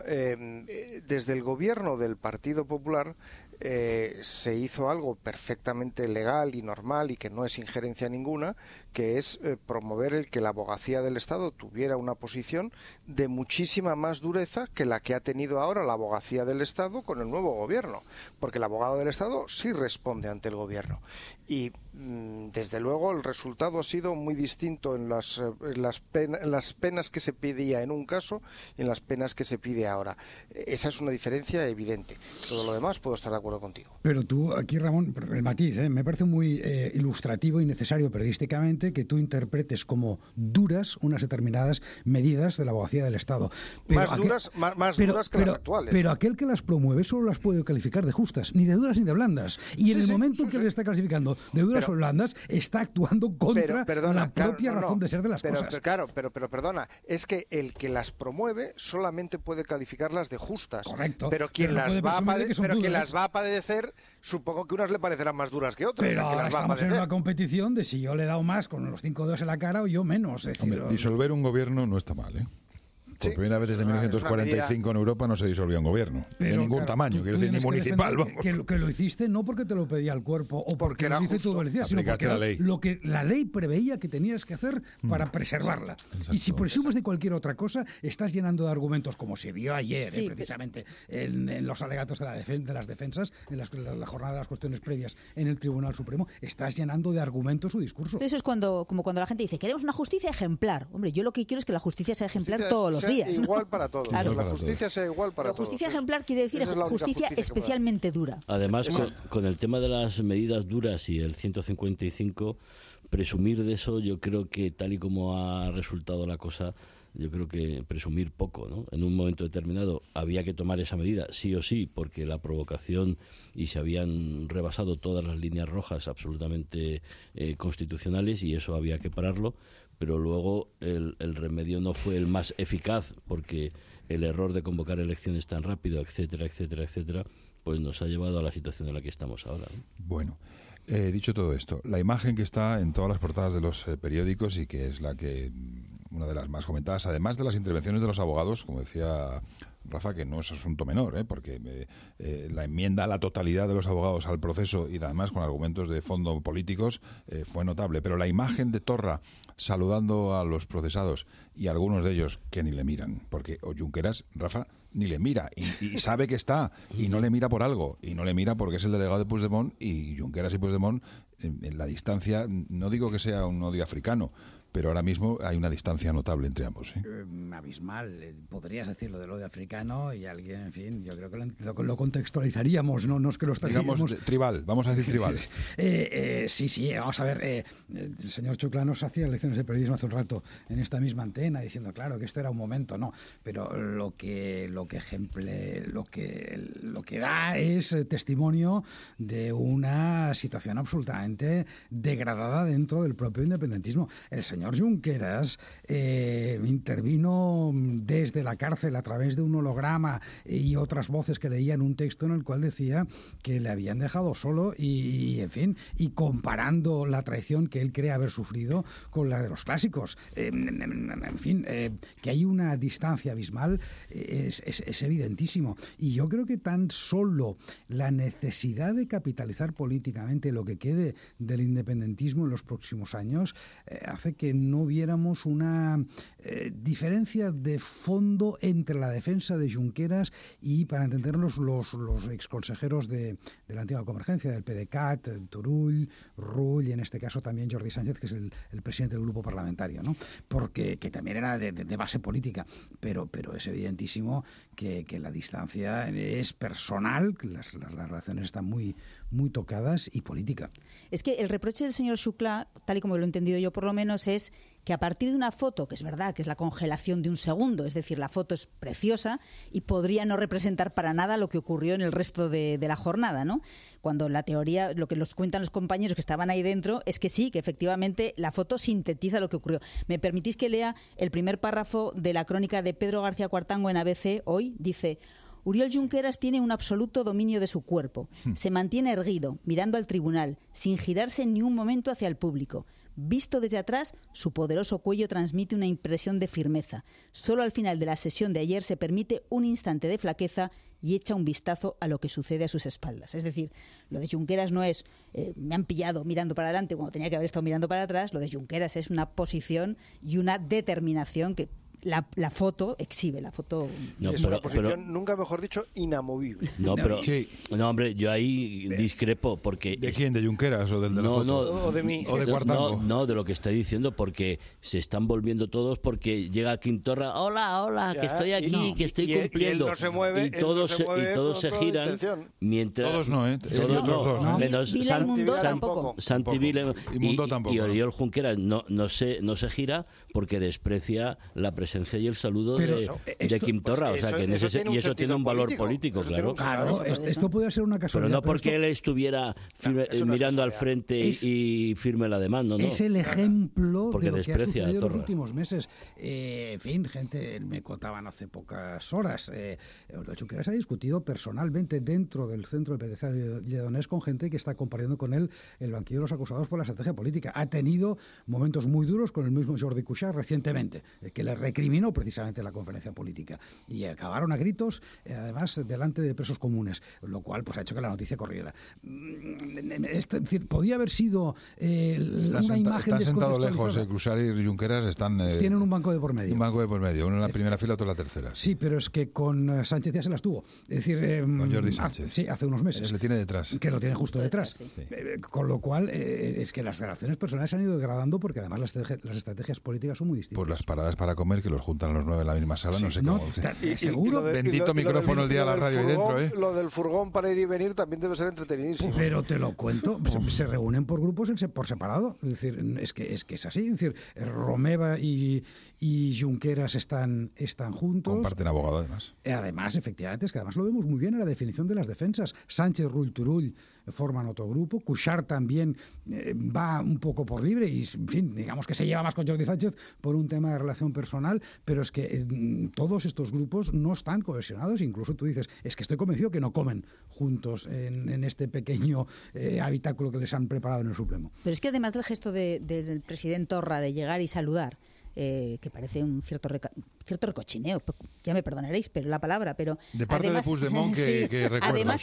Desde el gobierno del Partido Popular se hizo algo perfectamente legal y normal y que no es injerencia ninguna, que es promover el que la abogacía del Estado tuviera una posición de muchísima más dureza que la que ha tenido ahora la abogacía del Estado con el nuevo gobierno, porque el abogado del Estado sí responde ante el gobierno. Y desde luego el resultado ha sido muy distinto en las penas que se pedía en un caso y en las penas que se pide ahora. Esa es una diferencia evidente. Todo lo demás puedo estar de acuerdo acuerdo contigo. Pero tú, aquí Ramón, el matiz, me parece muy ilustrativo y necesario periodísticamente que tú interpretes como duras unas determinadas medidas de la abogacía del Estado. Pero duras que las actuales. Pero aquel que las promueve solo las puede calificar de justas, ni de duras ni de blandas. Y en el momento en que le está clasificando de duras o blandas, está actuando contra la propia razón de ser de las cosas. Pero perdona, es que el que las promueve solamente puede calificarlas de justas. Correcto. Pero quien las va a padecer, supongo que unas le parecerán más duras que otras. Pero ahora estamos en una competición de si yo le he dado más con los 5 dedos en la cara o yo menos. Es decir, disolver un gobierno no está mal, ¿eh? Por primera vez desde 1945 en Europa no se disolvía un gobierno. De ningún tamaño, quiero decir, ni municipal. Que lo hiciste no porque te lo pedía el cuerpo o porque lo dice tu policía, sino porque era lo que la ley preveía que tenías que hacer para preservarla. Y si presumes de cualquier otra cosa, estás llenando de argumentos, como se vio ayer, precisamente, en los alegatos de las defensas, en la jornada de las cuestiones previas en el Tribunal Supremo, estás llenando de argumentos su discurso. Eso es como cuando la gente dice, queremos una justicia ejemplar. Hombre, yo lo que quiero es que la justicia sea ejemplar todos los días. Igual para todos. Claro. La justicia sea igual para todos. Justicia ejemplar quiere decir justicia especialmente dura. Además, con el tema de las medidas duras y el 155, presumir de eso, yo creo que tal y como ha resultado la cosa, yo creo que presumir poco, ¿no? En un momento determinado había que tomar esa medida, sí o sí, porque la provocación y se habían rebasado todas las líneas rojas absolutamente constitucionales y eso había que pararlo. Pero luego el remedio no fue el más eficaz porque el error de convocar elecciones tan rápido, etcétera, etcétera, etcétera, pues nos ha llevado a la situación en la que estamos ahora, ¿no? Bueno, dicho todo esto, la imagen que está en todas las portadas de los periódicos y que es una de las más comentadas, además de las intervenciones de los abogados, como decía Rafa, que no es asunto menor, porque la enmienda a la totalidad de los abogados al proceso y además con argumentos de fondo políticos fue notable, pero la imagen de Torra saludando a los procesados y algunos de ellos que ni le miran, porque Junqueras, Rafa, ni le mira y sabe que está y no le mira por algo y no le mira porque es el delegado de Puigdemont y Junqueras y Puigdemont en la distancia, no digo que sea un odio africano, pero ahora mismo hay una distancia notable entre ambos. Abismal, podrías decirlo del odio africano y alguien, en fin, yo creo que lo contextualizaríamos, no es que lo digamos tribal, vamos a decir tribal. Sí, vamos a ver, el señor Choclanos hacía lecciones de periodismo hace un rato en esta misma antena diciendo, claro, que esto era un momento, no, pero lo que da es testimonio de una situación absolutamente degradada dentro del propio independentismo. El señor Junqueras intervino desde la cárcel a través de un holograma y otras voces que leían un texto en el cual decía que le habían dejado solo y en fin, y comparando la traición que él cree haber sufrido con la de los clásicos. En fin, que hay una distancia abismal es evidentísimo. Y yo creo que tan solo la necesidad de capitalizar políticamente lo que quede del independentismo en los próximos años hace que no viéramos una diferencia de fondo entre la defensa de Junqueras y, para entenderlos, los exconsejeros de la antigua Convergencia, del PDeCAT, Turull, Rull y en este caso también Jordi Sánchez, que es el presidente del grupo parlamentario, ¿no? Porque que también era de base política, pero es evidentísimo que la distancia es personal, que las relaciones están muy, muy tocadas y política. Es que el reproche del señor Xuclà, tal y como lo he entendido yo por lo menos, es que a partir de una foto, que es verdad que es la congelación de un segundo, es decir, la foto es preciosa y podría no representar para nada lo que ocurrió en el resto de la jornada, ¿no? Cuando la teoría, lo que nos cuentan los compañeros que estaban ahí dentro, es que sí, que efectivamente la foto sintetiza lo que ocurrió. ¿Me permitís que lea el primer párrafo de la crónica de Pedro García Cuartango en ABC hoy? Dice: Oriol Junqueras tiene un absoluto dominio de su cuerpo. Se mantiene erguido, mirando al tribunal, sin girarse en ningún momento hacia el público. Visto desde atrás, su poderoso cuello transmite una impresión de firmeza. Solo al final de la sesión de ayer se permite un instante de flaqueza y echa un vistazo a lo que sucede a sus espaldas. Es decir, lo de Junqueras no es me han pillado mirando para adelante cuando tenía que haber estado mirando para atrás. Lo de Junqueras es una posición y una determinación que la foto exhibe, la foto... Es una posición, nunca mejor dicho, inamovible. No, pero... No, hombre, yo ahí discrepo porque... ¿De quién? ¿De Junqueras o del de la foto? O de mí. ¿O de Cuartango? No, de lo que está diciendo, porque se están volviendo todos porque llega Quintorra, hola, que estoy aquí, que estoy cumpliendo. Y él no se mueve, y todos se giran, mientras... Todos no, ¿eh? Todos no. Menos Santi Vila y Oriol Junqueras no se gira porque desprecia la presencia y el saludo de Quintorra. O sea, que eso tiene un valor político, claro. Claro, esto puede ser una casualidad. Pero no porque él estuviera mirando al frente y firme la demanda, ¿no? Es el ejemplo porque de lo que ha sucedido en los Torra. últimos meses. En fin, gente, me contaban hace pocas horas. Junqueras ha discutido personalmente dentro del centro del PDC de Lledoners con gente que está compartiendo con él el banquillo de los acusados por la estrategia política. Ha tenido momentos muy duros con el mismo Jordi Cuixart recientemente, que le recriminó precisamente la conferencia política. Y acabaron a gritos, además, delante de presos comunes, lo cual pues ha hecho que la noticia corriera. Es decir, podía haber sido una imagen están sentados lejos, Cuixart y Junqueras tienen un banco de por medio. Un banco de por medio, uno en la primera fila, otro en la tercera. Sí, pero es que con Sánchez ya se las tuvo. Es decir, con Jordi Sánchez. Sí, hace unos meses. Le tiene detrás. Que lo tiene justo detrás. Sí. Con lo cual, es que las relaciones personales se han ido degradando porque además las estrategias políticas son muy distintas. Pues las paradas para comer, que los juntan los 9 en la misma sala, no sé cómo. Seguro. Bendito micrófono el día de la radio ahí dentro, ¿eh? Lo del furgón para ir y venir también debe ser entretenidísimo. Pero te lo cuento, se reúnen por grupos por separado. Es decir, es que es así. Es decir, Romeva y Junqueras están juntos. Comparten abogado, además. Además, efectivamente, es que además lo vemos muy bien en la definición de las defensas. Sánchez, Rull Turull forman otro grupo. Cuixart también va un poco por libre y, en fin, digamos que se lleva más con Jordi Sánchez por un tema de relación personal, pero es que todos estos grupos no están cohesionados. Incluso tú dices, es que estoy convencido que no comen juntos en este pequeño habitáculo que les han preparado en el Supremo. Pero es que además del gesto del presidente Torra de llegar y saludar, que parece un cierto recochineo, ya me perdonaréis, pero la palabra, pero de parte además, de Puigdemont que recuerdas. Además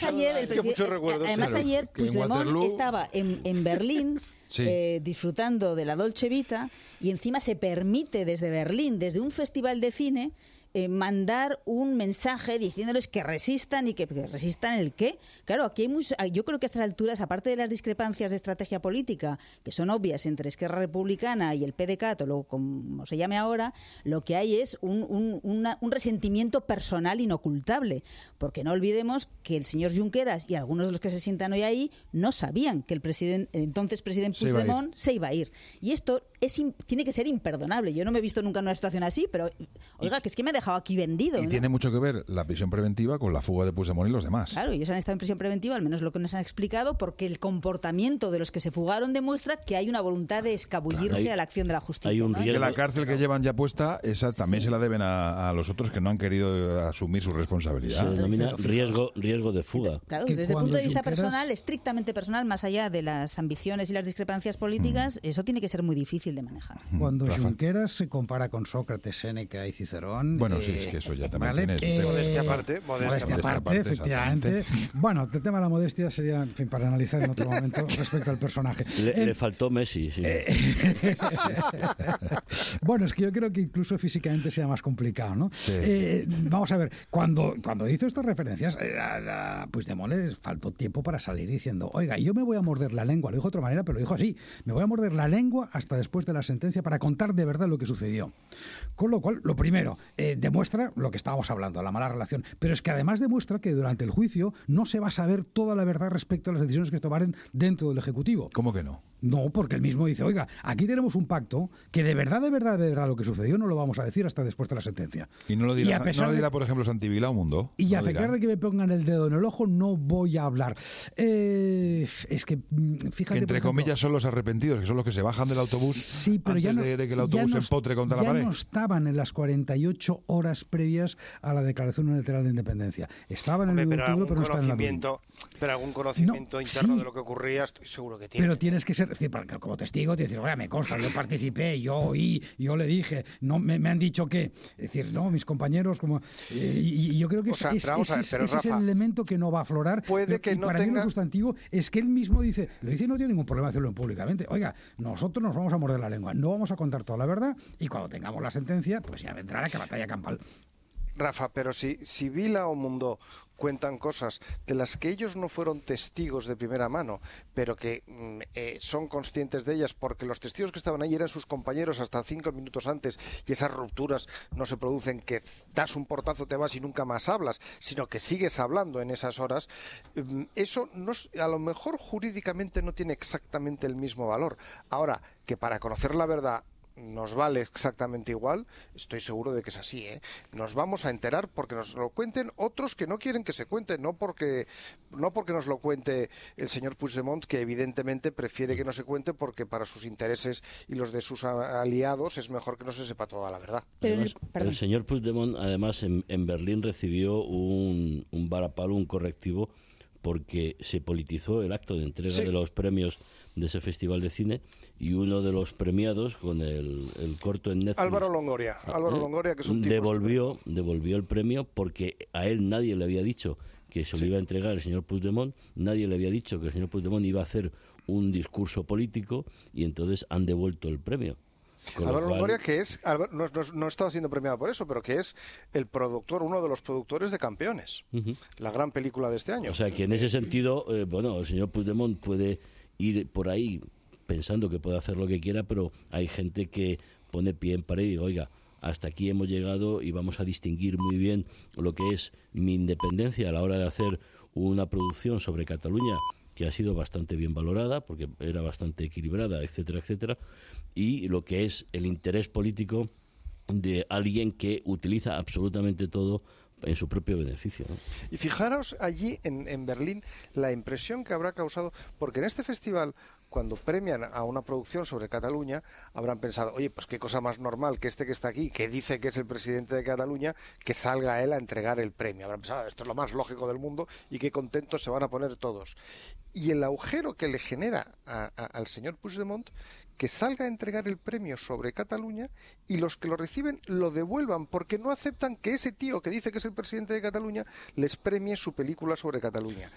ayer Puigdemont estaba en Berlín disfrutando de la Dolce Vita y encima se permite desde Berlín, desde un festival de cine, mandar un mensaje diciéndoles que resistan y que resistan el qué. Claro, aquí yo creo que a estas alturas, aparte de las discrepancias de estrategia política, que son obvias entre Esquerra Republicana y el PDeCAT, o luego como se llame ahora, lo que hay es un resentimiento personal inocultable, porque no olvidemos que el señor Junqueras y algunos de los que se sientan hoy ahí no sabían que el entonces presidente Puigdemont se iba a ir. Y esto tiene que ser imperdonable. Yo no me he visto nunca en una situación así, pero oiga, que es que me ha dejado aquí vendido. Y ¿no? Tiene mucho que ver la prisión preventiva con la fuga de Puigdemont y los demás. Claro, ellos han estado en prisión preventiva, al menos lo que nos han explicado, porque el comportamiento de los que se fugaron demuestra que hay una voluntad de escabullirse a la acción de la justicia. Hay un riesgo. Que la cárcel que llevan ya puesta, esa también se la deben a los otros que no han querido asumir su responsabilidad. Se denomina riesgo de fuga. Claro, desde el punto de vista personal, estrictamente personal, más allá de las ambiciones y las discrepancias políticas, eso tiene que ser muy difícil de manejar. Cuando Junqueras se compara con Sócrates, Séneca y Cicerón... Bueno, sí, es que eso ya también tiene... modestia aparte, efectivamente. Bueno, el tema de la modestia sería, en fin, para analizar en otro momento respecto al personaje. Le faltó Messi, sí. Bueno, es que yo creo que incluso físicamente sea más complicado, ¿no? Sí. Vamos a ver, cuando hizo estas referencias, a Puigdemont le faltó tiempo para salir diciendo, oiga, yo me voy a morder la lengua, lo dijo de otra manera, pero lo dijo así, me voy a morder la lengua hasta después de la sentencia para contar de verdad lo que sucedió. Con lo cual, lo primero, demuestra lo que estábamos hablando, la mala relación, pero es que además demuestra que durante el juicio no se va a saber toda la verdad respecto a las decisiones que tomaron dentro del Ejecutivo. ¿Cómo que no? No, porque él mismo dice, oiga, aquí tenemos un pacto que de verdad lo que sucedió no lo vamos a decir hasta después de la sentencia. Y no lo dirá, por ejemplo, Santi Vila o Mundo. Y a pesar de que me pongan el dedo en el ojo, no voy a hablar. Es que, fíjate... Que entre comillas son los arrepentidos, que son los que se bajan del autobús antes de que el autobús se empotre contra la pared. Ya no estaban en las 48 horas previas a la Declaración Unilateral de Independencia. Estaban en el pero no estaban en la... Pero algún conocimiento interno de lo que ocurría, estoy seguro que tiene. Pero tienes que ser es decir, como testigo, te decir, oye, me consta, yo participé, yo oí, yo le dije, no me han dicho que, es decir, no, mis compañeros, como, y yo creo que ese es el elemento que no va a aflorar. Puede que y no para tenga... mí lo sustantivo es que él mismo dice, no tiene ningún problema hacerlo públicamente. Oiga, nosotros nos vamos a morder la lengua, no vamos a contar toda la verdad, y cuando tengamos la sentencia, pues ya vendrá la batalla campal. Rafa, pero si Vila o Mundó cuentan cosas de las que ellos no fueron testigos de primera mano, pero que son conscientes de ellas porque los testigos que estaban ahí eran sus compañeros hasta 5 minutos antes, y esas rupturas no se producen que das un portazo, te vas y nunca más hablas, sino que sigues hablando en esas horas, eso no, a lo mejor jurídicamente no tiene exactamente el mismo valor. Ahora, que para conocer la verdad nos vale exactamente igual, estoy seguro de que es así, ¿eh? Nos vamos a enterar porque nos lo cuenten otros que no quieren que se cuente, no porque nos lo cuente el señor Puigdemont, que evidentemente prefiere que no se cuente porque para sus intereses y los de sus aliados es mejor que no se sepa toda la verdad. Además, el señor Puigdemont, además, en Berlín recibió un varapalo, un correctivo, porque se politizó el acto de entrega de los premios de ese festival de cine, y uno de los premiados con el corto en Netflix, Álvaro Longoria, que es un tipo devolvió el premio porque a él nadie le había dicho que se lo iba a entregar el señor Puigdemont, nadie le había dicho que el señor Puigdemont iba a hacer un discurso político, y entonces han devuelto el premio. Álvaro Longoria, que no estaba siendo premiado por eso, pero que es el productor, uno de los productores de Campeones, la gran película de este año. O sea, que en ese sentido, el señor Puigdemont puede ir por ahí pensando que puede hacer lo que quiera, pero hay gente que pone pie en pared y dice, oiga, hasta aquí hemos llegado y vamos a distinguir muy bien lo que es mi independencia a la hora de hacer una producción sobre Cataluña que ha sido bastante bien valorada porque era bastante equilibrada, etcétera, etcétera, y lo que es el interés político de alguien que utiliza absolutamente todo en su propio beneficio, ¿no? Y fijaros allí en Berlín la impresión que habrá causado, porque en este festival, cuando premian a una producción sobre Cataluña, habrán pensado, oye, pues qué cosa más normal que este que está aquí, que dice que es el presidente de Cataluña, que salga él a entregar el premio. Habrán pensado, esto es lo más lógico del mundo y qué contentos se van a poner todos. Y el agujero que le genera al señor Puigdemont, que salga a entregar el premio sobre Cataluña y los que lo reciben lo devuelvan porque no aceptan que ese tío que dice que es el presidente de Cataluña les premie su película sobre Cataluña.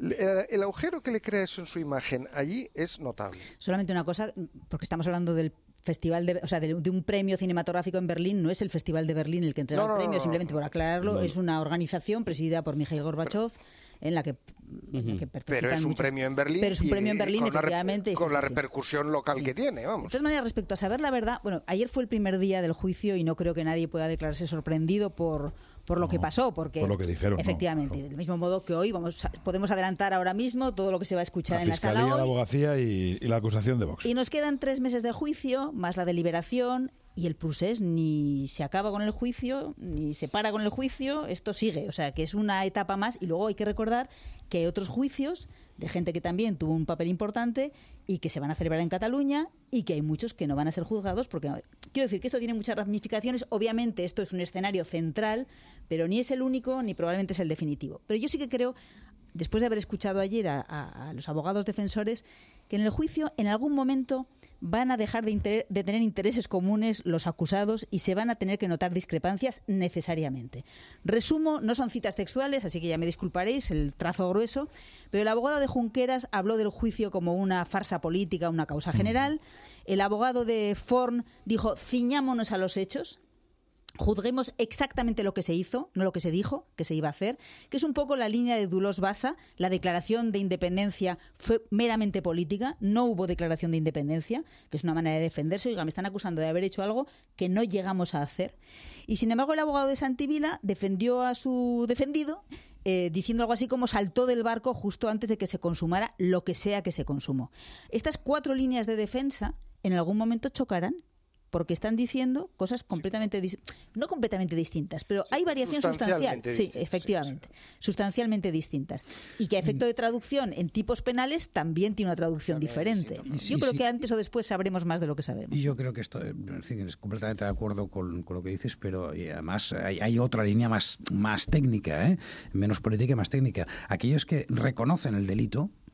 El agujero que le crea eso en su imagen allí es notable. Solamente una cosa, porque estamos hablando del festival de un premio cinematográfico en Berlín, no es el Festival de Berlín el que entrega el premio, simplemente por aclararlo, es una organización presidida por Mikhail Gorbachev, en la que participan pero es un premio en Berlín, efectivamente, con la repercusión local que tiene, vamos. De todas maneras, respecto a saber la verdad, bueno, ayer fue el primer día del juicio y no creo que nadie pueda declararse sorprendido por lo que pasó, porque por lo que dijeron, efectivamente, del mismo modo que hoy podemos adelantar ahora mismo todo lo que se va a escuchar en la sala hoy. La abogacía y la acusación de Vox. Y nos quedan 3 meses de juicio, más la deliberación, y el procés ni se acaba con el juicio, ni se para con el juicio, esto sigue, o sea que es una etapa más, y luego hay que recordar que hay otros juicios de gente que también tuvo un papel importante y que se van a celebrar en Cataluña, y que hay muchos que no van a ser juzgados, porque quiero decir que esto tiene muchas ramificaciones. Obviamente esto es un escenario central, pero ni es el único ni probablemente es el definitivo. Pero yo sí que creo, después de haber escuchado ayer a los abogados defensores, que en el juicio en algún momento van a dejar de tener intereses comunes los acusados y se van a tener que notar discrepancias necesariamente. Resumo, no son citas textuales, así que ya me disculparéis el trazo grueso, pero el abogado de Junqueras habló del juicio como una farsa política, una causa general. El abogado de Forn dijo, ciñámonos a los hechos, juzguemos exactamente lo que se hizo, no lo que se dijo que se iba a hacer, que es un poco la línea de Dolors Bassa. La declaración de independencia fue meramente política, no hubo declaración de independencia, que es una manera de defenderse. Oiga, me están acusando de haber hecho algo que no llegamos a hacer. Y sin embargo el abogado de Santivila defendió a su defendido, diciendo algo así como saltó del barco justo antes de que se consumara lo que sea que se consumó. Estas 4 líneas de defensa en algún momento chocarán, porque están diciendo cosas completamente no completamente distintas, pero hay variación sustancial. Sí, efectivamente, sustancialmente distintas. Y que a efecto de traducción en tipos penales también tiene una traducción diferente. Yo creo que antes o después sabremos más de lo que sabemos. Y yo creo que esto, en fin, es completamente de acuerdo con lo que dices, pero además hay otra línea más técnica, menos política y más técnica. Aquellos que reconocen el delito,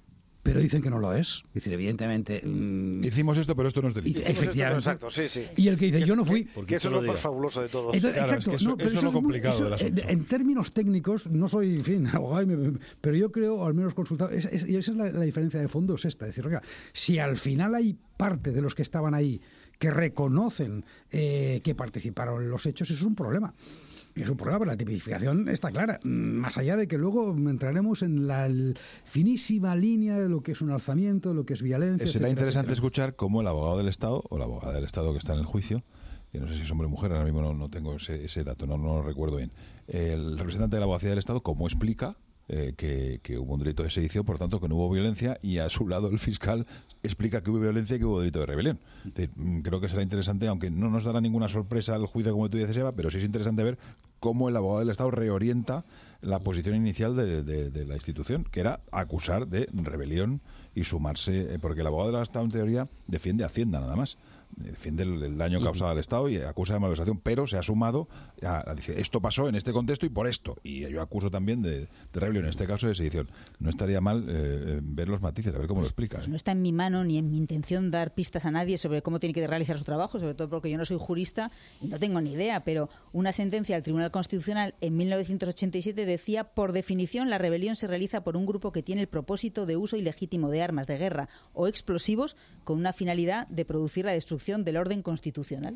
pero dicen que no lo es. Es decir, evidentemente... hicimos esto, pero esto no es delito. Efectivamente. Exacto, sí. Y el que dice, yo no fui... Que eso es lo más fabuloso de todo. Exacto. Es que eso es lo complicado del asunto. En términos técnicos, no soy, en fin, abogado, pero yo creo, al menos consultado, y esa es la diferencia de fondo, es esta. Es decir, oiga, si al final hay parte de los que estaban ahí que reconocen que participaron en los hechos, eso es un problema. Es un problema, pero la tipificación está clara. Más allá de que luego entraremos en la finísima línea de lo que es un alzamiento, de lo que es violencia. Será interesante escuchar cómo el abogado del Estado, o la abogada del Estado que está en el juicio, que no sé si es hombre o mujer, ahora mismo no tengo ese dato, no lo recuerdo bien, el representante de la abogacía del Estado, cómo explica que hubo un delito de sedición, por tanto que no hubo violencia, y a su lado el fiscal explica que hubo violencia y que hubo delito de rebelión. Es decir, creo que será interesante, aunque no nos dará ninguna sorpresa al juicio como tú dices, Eva, pero sí es interesante ver cómo el abogado del Estado reorienta la posición inicial de la institución, que era acusar de rebelión y sumarse, porque el abogado del Estado en teoría defiende a Hacienda nada más, defiende el daño causado al Estado y acusa de malversación, pero se ha sumado a decir, esto pasó en este contexto y por esto, y yo acuso también de rebelión, en este caso de sedición. No estaría mal ver los matices, a ver cómo lo explica. Pues no está en mi mano ni en mi intención dar pistas a nadie sobre cómo tiene que realizar su trabajo, sobre todo porque yo no soy jurista y no tengo ni idea, pero una sentencia del Tribunal Constitucional en 1987 decía, por definición, la rebelión se realiza por un grupo que tiene el propósito de uso ilegítimo de armas de guerra o explosivos con una finalidad de producir la destrucción del orden constitucional.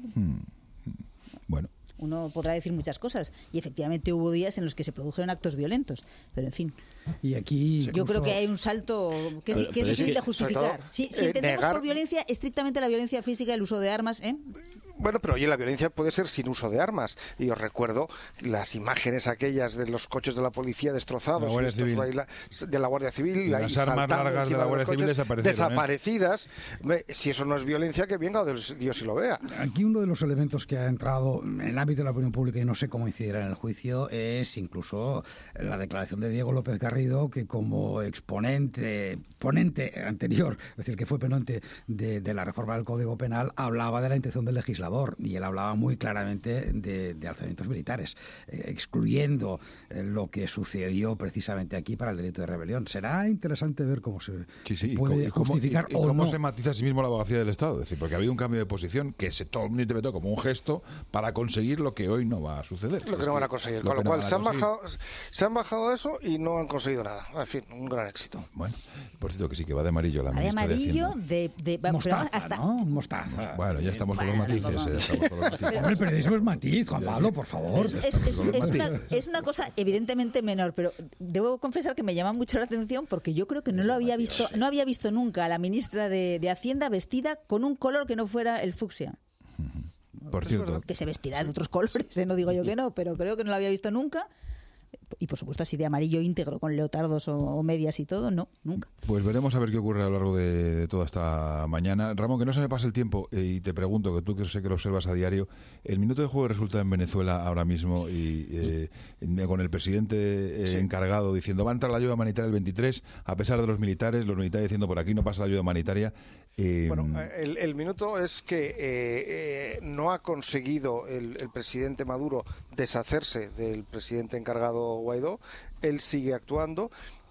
Bueno. Uno podrá decir muchas cosas y efectivamente hubo días en los que se produjeron actos violentos, pero en fin. Y aquí yo creo que hay un salto que es difícil de justificar. Si entendemos por violencia estrictamente la violencia física, el uso de armas, Bueno, pero oye, la violencia puede ser sin uso de armas. Y os recuerdo las imágenes aquellas de los coches de la policía destrozados, de la Guardia Civil, las armas largas de la Guardia Civil desaparecidas. Si eso no es violencia, que venga Dios y lo vea. Aquí uno de los elementos que ha entrado en el ámbito de la opinión pública y no sé cómo incidirá en el juicio es incluso la declaración de Diego López Garrido, que como ponente anterior, es decir, que fue ponente de la reforma del Código Penal, hablaba de la intención del legislador, y él hablaba muy claramente de alzamientos militares, excluyendo lo que sucedió precisamente aquí para el delito de rebelión. Será interesante ver cómo se puede justificar y cómo se matiza a sí mismo la abogacía del Estado, es decir, porque ha habido un cambio de posición que todo el mundo interpretó como un gesto para conseguir lo que hoy no va a suceder. Lo que no van a conseguir, con lo cual se han bajado eso y no han conseguido nada. En fin, un gran éxito. Bueno, por cierto que sí, que va de amarillo la ministra de Hacienda. De mostaza, ¿no? Mostaza. Bueno, ya estamos con los matices. El periodismo es matiz, Juan Pablo, por favor. Es una cosa evidentemente menor, pero debo confesar que me llama mucho la atención porque yo creo que no había visto nunca a la ministra de Hacienda vestida con un color que no fuera el fucsia. Por cierto. Que se vestirá de otros colores, no digo yo que no, pero creo que no lo había visto nunca. Y por supuesto así de amarillo íntegro con leotardos o medias y todo, no, nunca. Pues veremos a ver qué ocurre a lo largo de toda esta mañana. Ramón, que no se me pase el tiempo y te pregunto, que tú que sé que lo observas a diario, el minuto de juego resulta en Venezuela ahora mismo y con el presidente encargado diciendo va a entrar la ayuda humanitaria el 23 a pesar de los militares diciendo por aquí no pasa la ayuda humanitaria. Bueno, el minuto es que no ha conseguido el presidente Maduro deshacerse del presidente encargado Guaidó. Él sigue actuando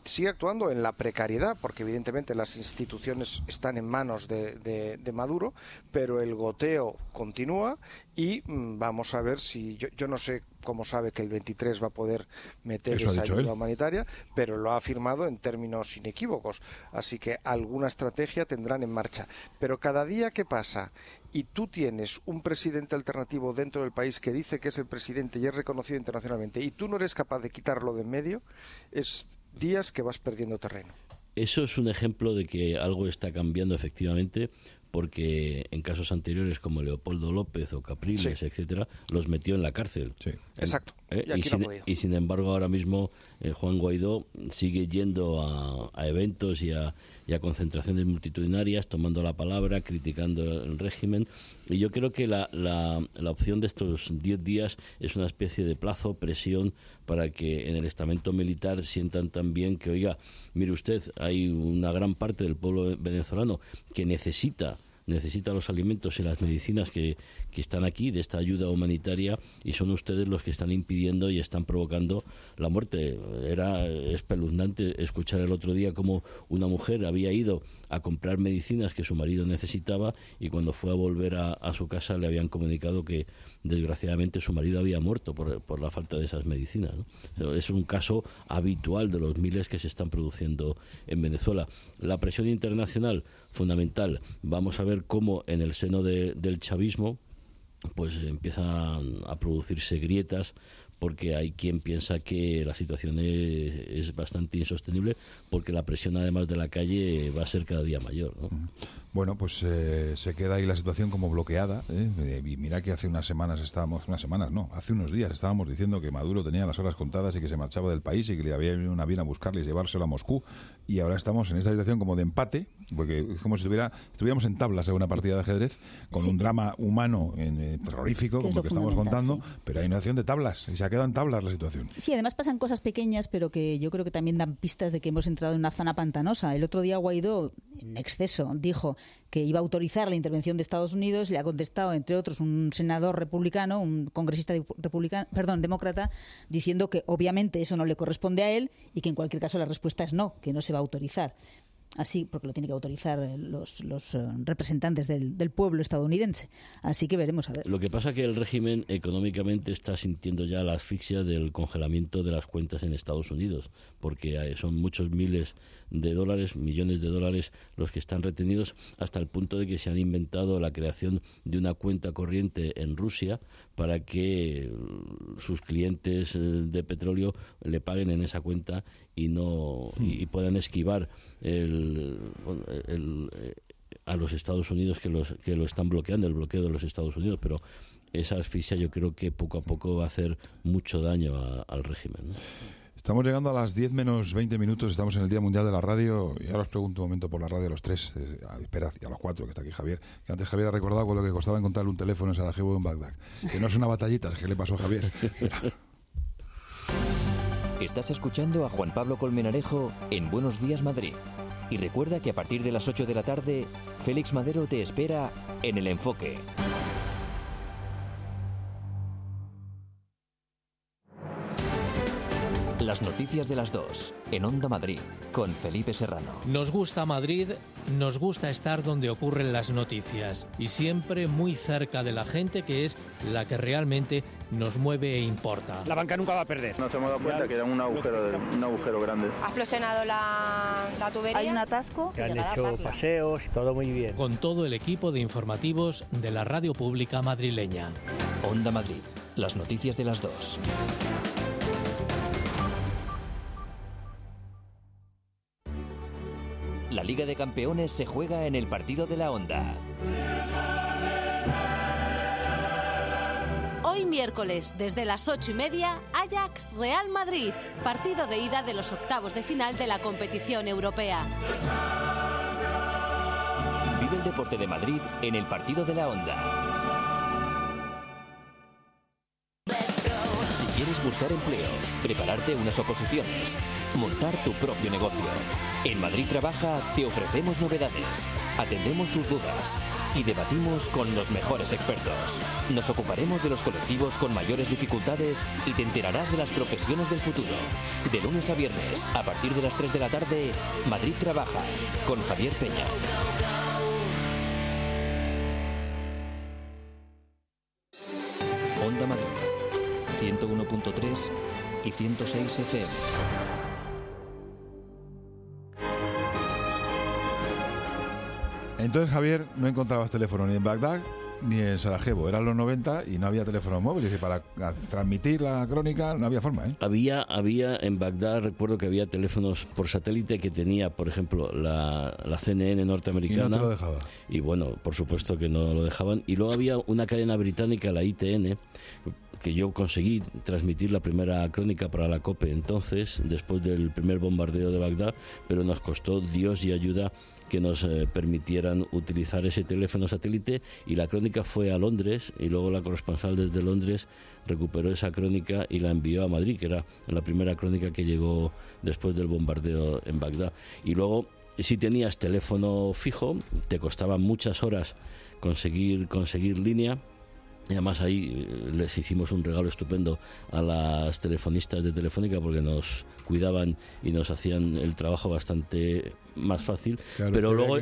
en la precariedad, porque evidentemente las instituciones están en manos de Maduro, pero el goteo continúa y vamos a ver si... Yo no sé cómo sabe que el 23 va a poder meter esa ayuda humanitaria, pero lo ha afirmado en términos inequívocos. Así que alguna estrategia tendrán en marcha. Pero cada día que pasa y tú tienes un presidente alternativo dentro del país que dice que es el presidente y es reconocido internacionalmente y tú no eres capaz de quitarlo de en medio, es días que vas perdiendo terreno. Eso es un ejemplo de que algo está cambiando efectivamente, porque en casos anteriores como Leopoldo López o Capriles, etcétera, los metió en la cárcel. Sí. Exacto. Y sin embargo ahora mismo Juan Guaidó sigue yendo a eventos y a concentraciones multitudinarias, tomando la palabra, criticando el régimen, y yo creo que la opción de estos 10 días es una especie de plazo, presión, para que en el estamento militar sientan también que, oiga, mire usted, hay una gran parte del pueblo venezolano que necesita necesita los alimentos y las medicinas que están aquí, de esta ayuda humanitaria, y son ustedes los que están impidiendo y están provocando la muerte. Era espeluznante escuchar el otro día cómo una mujer había ido a comprar medicinas que su marido necesitaba, y cuando fue a volver a su casa le habían comunicado que desgraciadamente su marido había muerto por la falta de esas medicinas, ¿no? Es un caso habitual de los miles que se están produciendo en Venezuela. La presión internacional, fundamental. Vamos a ver cómo en el seno del chavismo pues empiezan a producirse grietas, porque hay quien piensa que la situación es bastante insostenible, porque la presión, además de la calle, va a ser cada día mayor, ¿no? Bueno, pues se queda ahí la situación como bloqueada, ¿eh? Y mira que hace hace unos días estábamos diciendo que Maduro tenía las horas contadas y que se marchaba del país y que le había venido un avión a buscarle y llevárselo a Moscú, y ahora estamos en esta situación como de empate, porque es como si estuviéramos en tablas en una partida de ajedrez, con un drama humano terrorífico, como lo que estamos contando, pero hay una acción de tablas, y se ha quedado en tablas la situación. Sí, además pasan cosas pequeñas, pero que yo creo que también dan pistas de que hemos entrado en una zona pantanosa. El otro día Guaidó, en exceso, dijo que iba a autorizar la intervención de Estados Unidos. Le ha contestado, entre otros, un senador republicano, un congresista demócrata, diciendo que obviamente eso no le corresponde a él y que en cualquier caso la respuesta es no, que no se va a autorizar. Así, porque lo tienen que autorizar los representantes del pueblo estadounidense. Así que veremos a ver. Lo que pasa es que el régimen económicamente está sintiendo ya la asfixia del congelamiento de las cuentas en Estados Unidos, porque son muchos miles de dólares, millones de dólares los que están retenidos, hasta el punto de que se han inventado la creación de una cuenta corriente en Rusia para que sus clientes de petróleo le paguen en esa cuenta y no y puedan esquivar a los Estados Unidos que lo están bloqueando, el bloqueo de los Estados Unidos, pero esa asfixia yo creo que poco a poco va a hacer mucho daño al régimen, ¿no? Estamos llegando a las 10 menos 20 minutos, estamos en el Día Mundial de la Radio, y ahora os pregunto un momento por la radio a los tres, espera, y a los cuatro, que está aquí Javier, que antes Javier ha recordado con lo que costaba encontrarle un teléfono en Sarajevo o en Bagdad, que no es una batallita, es que le pasó a Javier. Estás escuchando a Juan Pablo Colmenarejo en Buenos Días Madrid. Y recuerda que a partir de las 8 de la tarde, Félix Madero te espera en El Enfoque. Las noticias de las 2 en Onda Madrid con Felipe Serrano. Nos gusta Madrid, nos gusta estar donde ocurren las noticias y siempre muy cerca de la gente, que es la que realmente nos mueve e importa. La banca nunca va a perder. Nos hemos dado cuenta que era un agujero grande. Ha explosionado la tubería. Hay un atasco. Se han hecho paseos, todo muy bien. Con todo el equipo de informativos de la radio pública madrileña. Onda Madrid, las noticias de las 2. La Liga de Campeones se juega en el partido de la Onda. Hoy miércoles, desde las 8:30, Ajax Real Madrid, partido de ida de los octavos de final de la competición europea. Vive el deporte de Madrid en el partido de la Onda. Si quieres buscar empleo, prepararte unas oposiciones, montar tu propio negocio, en Madrid Trabaja te ofrecemos novedades, atendemos tus dudas y debatimos con los mejores expertos. Nos ocuparemos de los colectivos con mayores dificultades y te enterarás de las profesiones del futuro. De lunes a viernes, a partir de las 3 de la tarde, Madrid Trabaja, con Javier Peña. Onda Madrid, 101.3 y 106 FM. Entonces, Javier, no encontrabas teléfono ni en Bagdad ni en Sarajevo. Eran los 90 y no había teléfonos móviles. Y para transmitir la crónica no había forma, ¿eh? Había en Bagdad, recuerdo que había teléfonos por satélite que tenía, por ejemplo, la CNN norteamericana. Y no te lo dejaba. Y bueno, por supuesto que no lo dejaban. Y luego había una cadena británica, la ITN, que yo conseguí transmitir la primera crónica para la COPE entonces, después del primer bombardeo de Bagdad, pero nos costó Dios y ayuda que nos permitieran utilizar ese teléfono satélite, y la crónica fue a Londres, y luego la corresponsal desde Londres recuperó esa crónica y la envió a Madrid, que era la primera crónica que llegó después del bombardeo en Bagdad. Y luego si tenías teléfono fijo, te costaba muchas horas conseguir línea. Y además ahí les hicimos un regalo estupendo a las telefonistas de Telefónica, porque nos cuidaban y nos hacían el trabajo bastante más fácil. Claro, pero luego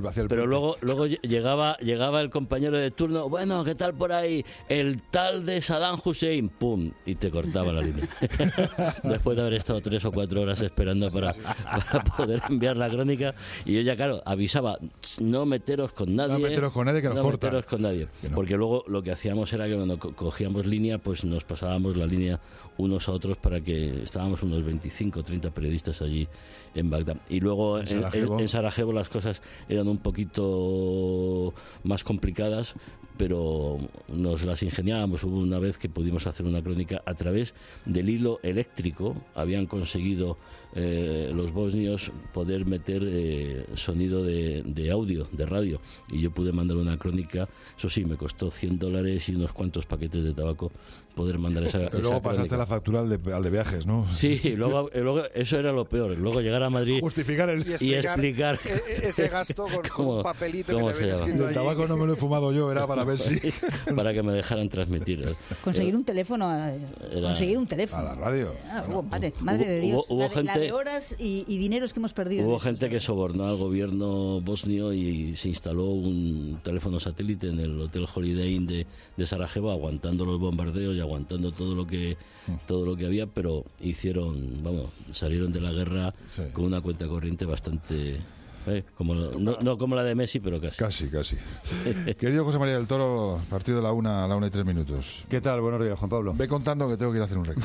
llegaba el compañero de turno, bueno, ¿qué tal por ahí? El tal de Saddam Hussein, pum, y te cortaba la línea. Después de haber estado 3 o 4 horas esperando para poder enviar la crónica, y yo ya, claro, avisaba, no meteros con nadie. No meteros con nadie, que nos corta. No meteros con nadie. Porque luego lo que hacíamos era que cuando cogíamos línea, pues nos pasábamos la línea unos a otros, para que estábamos unos 25 o 30 periodistas allí en Bagdad. Y luego en Sarajevo las cosas eran un poquito más complicadas, pero nos las ingeniábamos. Hubo una vez que pudimos hacer una crónica a través del hilo eléctrico. Habían conseguido los bosnios poder meter sonido de audio, de radio, y yo pude mandar una crónica. Eso sí, me costó $100 y unos cuantos paquetes de tabaco poder mandar esa Pero luego pasaste crónica. la factura al de viajes, ¿no? Sí, luego eso era lo peor. Luego llegar a Madrid justificar y explicar ese gasto con un papelito que te ven. El tabaco no me lo he fumado yo, era para ver si... para que me dejaran transmitir. Conseguir un teléfono. Conseguir un teléfono. A la radio. Madre de Dios. Hubo gente, la de horas y dineros que hemos perdido. Hubo gente que sobornó al gobierno bosnio y se instaló un teléfono satélite en el Hotel Holiday Inn de Sarajevo, aguantando los bombardeos y aguantando todo lo que había, pero salieron de la guerra con una cuenta corriente bastante... no como la de Messi, pero casi. Casi. Querido José María del Toro, partido de la 1:03. ¿Qué tal? Buenos días, Juan Pablo. Ve contando que tengo que ir a hacer un récord.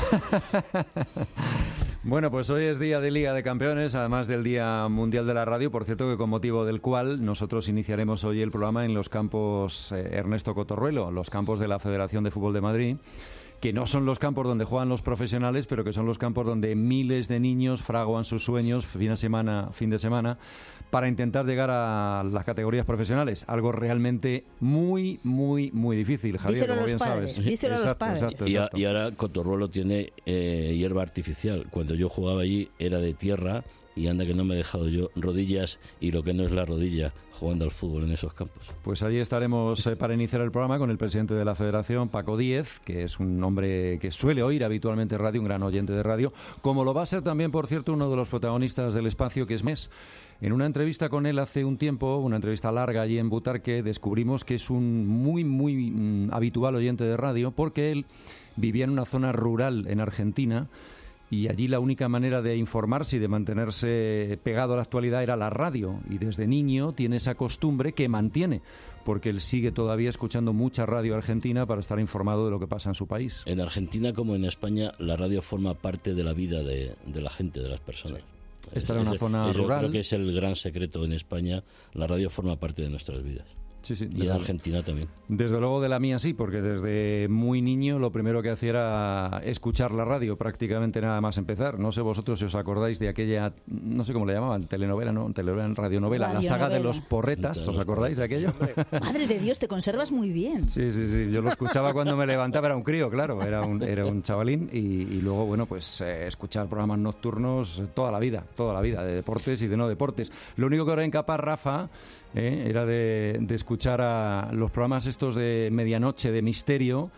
Bueno, pues hoy es día de Liga de Campeones, además del Día Mundial de la Radio, por cierto, que con motivo del cual nosotros iniciaremos hoy el programa en los campos Ernesto Cotorruelo, los campos de la Federación de Fútbol de Madrid, que no son los campos donde juegan los profesionales, pero que son los campos donde miles de niños fraguan sus sueños fin de semana, para intentar llegar a las categorías profesionales. Algo realmente muy, muy, muy difícil, Javier, díselo como bien sabes. Díselo a los padres. Exacto. Y ahora Cotorruelo tiene hierba artificial. Cuando yo jugaba allí era de tierra, y anda que no me he dejado yo rodillas y lo que no es la rodilla jugando al fútbol en esos campos. Pues allí estaremos para iniciar el programa con el presidente de la Federación, Paco Díez, que es un hombre que suele oír habitualmente radio, un gran oyente de radio, como lo va a ser también, por cierto, uno de los protagonistas del espacio, que es Mes. En una entrevista con él hace un tiempo, una entrevista larga allí en Butarque, descubrimos que es un muy, muy habitual oyente de radio, porque él vivía en una zona rural en Argentina, y allí la única manera de informarse y de mantenerse pegado a la actualidad era la radio, y desde niño tiene esa costumbre que mantiene, porque él sigue todavía escuchando mucha radio argentina para estar informado de lo que pasa en su país. En Argentina, como en España, la radio forma parte de la vida de la gente, de las personas. Esta era una zona rural. Yo creo que es el gran secreto en España. La radio forma parte de nuestras vidas. Sí, y en Argentina también. Desde luego de la mía sí, porque desde muy niño lo primero que hacía era escuchar la radio, prácticamente nada más empezar. No sé vosotros si os acordáis de aquella, no sé cómo le llamaban, telenovela, radionovela, la saga de los Porretas, ¿os acordáis de aquello? Madre de Dios, te conservas muy bien. Sí, yo lo escuchaba cuando me levantaba, era un crío, claro, era un chavalín, y luego, bueno, pues escuchar programas nocturnos toda la vida, de deportes y de no deportes. Lo único que ahora incapaz, Rafa, era de escuchar a los programas estos de medianoche de misterio,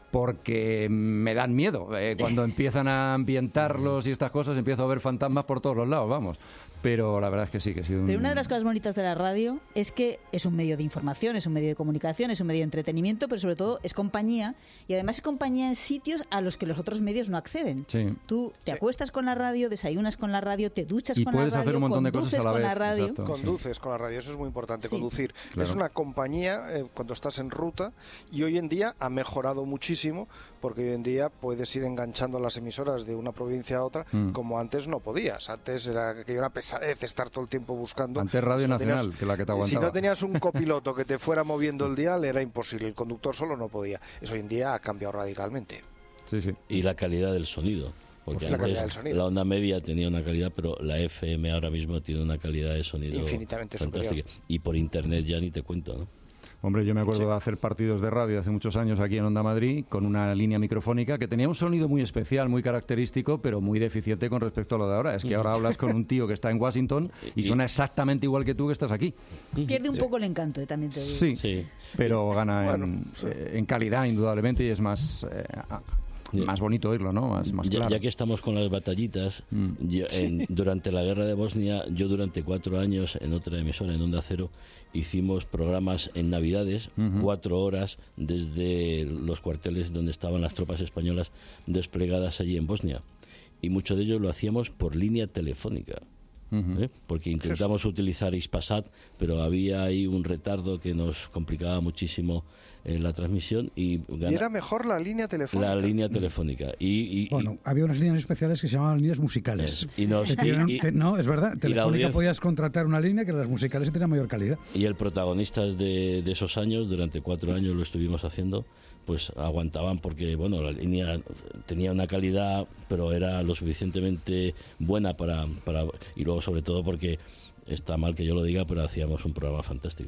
porque me dan miedo. Cuando empiezan a ambientarlos y estas cosas, empiezo a ver fantasmas por todos los lados, vamos. Pero la verdad es que sí, que ha sido un... Pero una de las cosas bonitas de la radio es que es un medio de información, es un medio de comunicación, es un medio de entretenimiento, pero sobre todo es compañía, y además es compañía en sitios a los que los otros medios no acceden. Sí. Tú te acuestas con la radio, desayunas con la radio, te duchas y con la radio, puedes hacer un montón de cosas a la vez. Radio. Conduces con la radio, eso es muy importante, conducir. Claro. Es una compañía cuando estás en ruta, y hoy en día ha mejorado muchísimo, porque hoy en día puedes ir enganchando las emisoras de una provincia a otra, como antes no podías. Antes era una pesadez estar todo el tiempo buscando. Antes Radio Nacional, que la que te aguantaba. Si no tenías un copiloto que te fuera moviendo el dial, era imposible. El conductor solo no podía. Eso hoy en día ha cambiado radicalmente. Sí. Y la calidad del sonido. Porque antes la onda media tenía una calidad, pero la FM ahora mismo tiene una calidad de sonido infinitamente fantástica. superior. Y por internet ya ni te cuento, ¿no? Hombre, yo me acuerdo de hacer partidos de radio hace muchos años aquí en Onda Madrid con una línea microfónica que tenía un sonido muy especial, muy característico, pero muy deficiente con respecto a lo de ahora. Es que ahora hablas con un tío que está en Washington y suena exactamente igual que tú que estás aquí. Pierde un poco el encanto, también te digo. Sí, pero gana en calidad, indudablemente, y es más bonito oírlo, ¿no? Más claro. Ya que estamos con las batallitas, durante la guerra de Bosnia, yo durante 4 años en otra emisora, en Onda Cero, hicimos programas en Navidades, 4 horas desde los cuarteles donde estaban las tropas españolas desplegadas allí en Bosnia. Y mucho de ello lo hacíamos por línea telefónica. Porque intentamos utilizar Hispasat, pero había ahí un retardo que nos complicaba muchísimo la transmisión y era mejor la línea telefónica. La línea telefónica. Bueno, había unas líneas especiales que se llamaban líneas musicales. No, es verdad. Telefónica podías contratar una línea que las musicales tenían mayor calidad. Y el protagonista de esos años, durante 4 años lo estuvimos haciendo, pues aguantaban porque, bueno, la línea tenía una calidad, pero era lo suficientemente buena para y luego sobre todo porque está mal que yo lo diga, pero hacíamos un programa fantástico,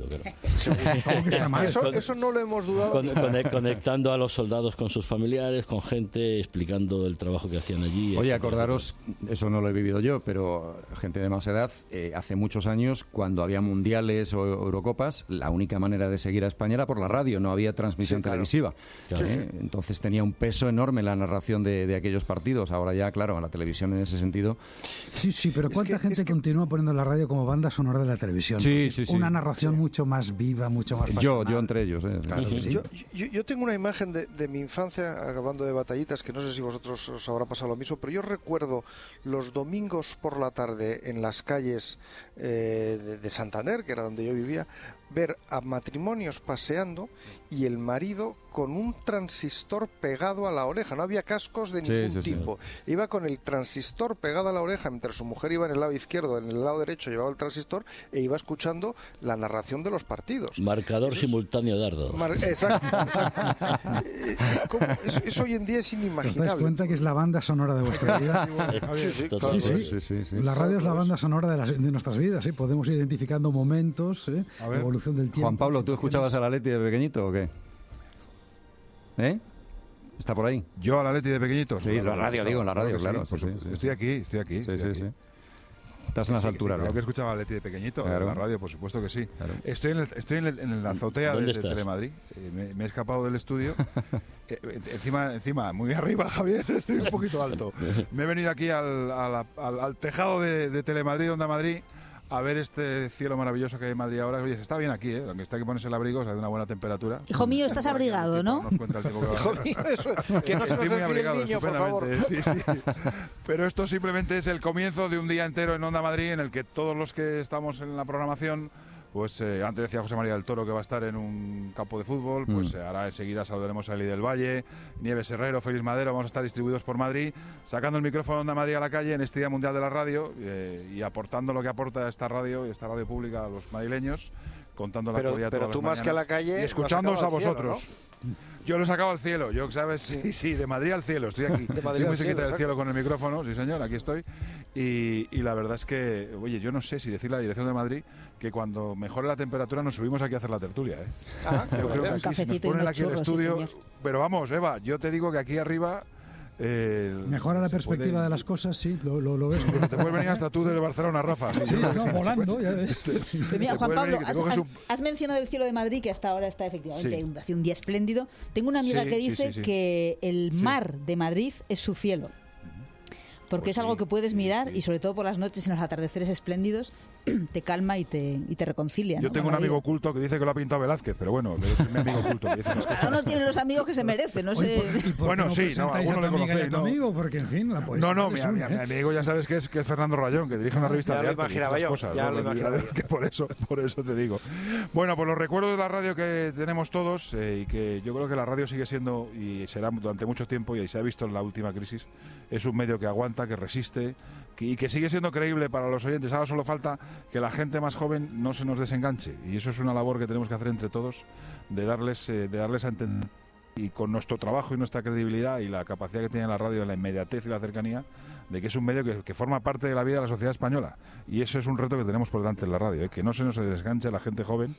claro. Eso no lo hemos dudado. Conectando a los soldados con sus familiares, con gente, explicando el trabajo que hacían allí. Oye, acordaros, eso no lo he vivido yo, pero gente de más edad, hace muchos años, cuando había mundiales o Eurocopas, la única manera de seguir a España era por la radio, no había transmisión televisiva. Claro. Entonces tenía un peso enorme la narración de aquellos partidos. Ahora ya, claro, la televisión en ese sentido... Sí, pero ¿cuánta gente continúa poniendo la radio como banda sonora de la televisión? Sí. Una narración mucho más viva, mucho más pasional. Yo entre ellos. Claro que sí. Yo tengo una imagen de mi infancia, hablando de batallitas, que no sé si vosotros os habrá pasado lo mismo, pero yo recuerdo los domingos por la tarde en las calles de Santander, que era donde yo vivía, ver a matrimonios paseando y el marido con un transistor pegado a la oreja. No había cascos de ningún tipo. Iba con el transistor pegado a la oreja, mientras su mujer iba en el lado izquierdo, en el lado derecho llevaba el transistor e iba escuchando la narración de los partidos. Marcador simultáneo dardo. Exacto. Eso hoy en día es inimaginable. ¿Os dais cuenta que es la banda sonora de vuestra vida? Sí. La radio es la banda sonora de nuestras vidas. Podemos ir identificando momentos, evolución del tiempo. Juan Pablo, ¿tú escuchabas a la Leti de pequeñito o qué? ¿Está por ahí? ¿Yo a la Leti de pequeñito? Sí, en la radio, claro. Sí. Estoy aquí. Sí. Estás en las alturas. Claro que escuchaba a Leti de pequeñito, claro. En la radio, por supuesto que sí. Claro. Estoy en la azotea de Telemadrid. Me he escapado del estudio. Encima, muy arriba, Javier, estoy un poquito alto. Me he venido aquí al tejado de Telemadrid, Onda Madrid, a ver este cielo maravilloso que hay en Madrid ahora. Oye, se está bien aquí, aunque está que ponerse el abrigo, o sea, de una buena temperatura. Hijo mío, estás abrigado, ¿no? Hijo mío, que no se nos enfríe el niño, por favor. Sí. Pero esto simplemente es el comienzo de un día entero en Onda Madrid en el que todos los que estamos en la programación, pues antes decía José María del Toro que va a estar en un campo de fútbol, pues ahora enseguida saludaremos a Eli del Valle, Nieves Herrero, Félix Madero, vamos a estar distribuidos por Madrid, sacando el micrófono de Onda Madrid a la calle en este Día Mundial de la Radio y aportando lo que aporta esta radio pública a los madrileños, contando la actualidad todas las tú más mañanas, que a la calle y escuchándoos a vosotros. Cielo, ¿no? Yo lo he sacado al cielo, ¿sabes? Sí, de Madrid al cielo, estoy aquí. De Madrid muy cerquita del cielo con el micrófono, sí señor, aquí estoy. Y la verdad es que, oye, yo no sé si decir la dirección de Madrid, que cuando mejore la temperatura nos subimos aquí a hacer la tertulia, yo creo que aquí, si nos ponen aquí el estudio, pero vamos, Eva, yo te digo que aquí arriba... mejora la perspectiva de las cosas, sí, lo ves. Te puedes venir hasta tú desde Barcelona, Rafa. Sí, volando, ya ves. Mira, Juan Pablo, has mencionado el cielo de Madrid, que hasta ahora está efectivamente hace un día espléndido. Tengo una amiga que dice que el mar de Madrid es su cielo. Porque es algo que puedes mirar y sobre todo por las noches en los atardeceres espléndidos te calma y te reconcilia. Yo tengo un amigo oculto que dice que lo ha pintado Velázquez, pero bueno, es mi amigo oculto. Cada uno tiene los amigos que se merece, no sé. Bueno, sí, alguno le conocéis, ¿no? Amigo, porque en fin, la no, mi amigo ya sabes que es Fernando Rayón, que dirige una revista de arte. Ya lo imaginaba yo. Que por eso te digo. Bueno, pues los recuerdos de la radio que tenemos todos y que yo creo que la radio sigue siendo y será durante mucho tiempo y se ha visto en la última crisis, es un medio que aguanta, que resiste y que sigue siendo creíble para los oyentes. Ahora solo falta que la gente más joven no se nos desenganche y eso es una labor que tenemos que hacer entre todos de darles a entender, y con nuestro trabajo y nuestra credibilidad y la capacidad que tiene la radio de la inmediatez y la cercanía, de que es un medio que forma parte de la vida de la sociedad española, y eso es un reto que tenemos por delante en la radio, que no se nos desenganche la gente joven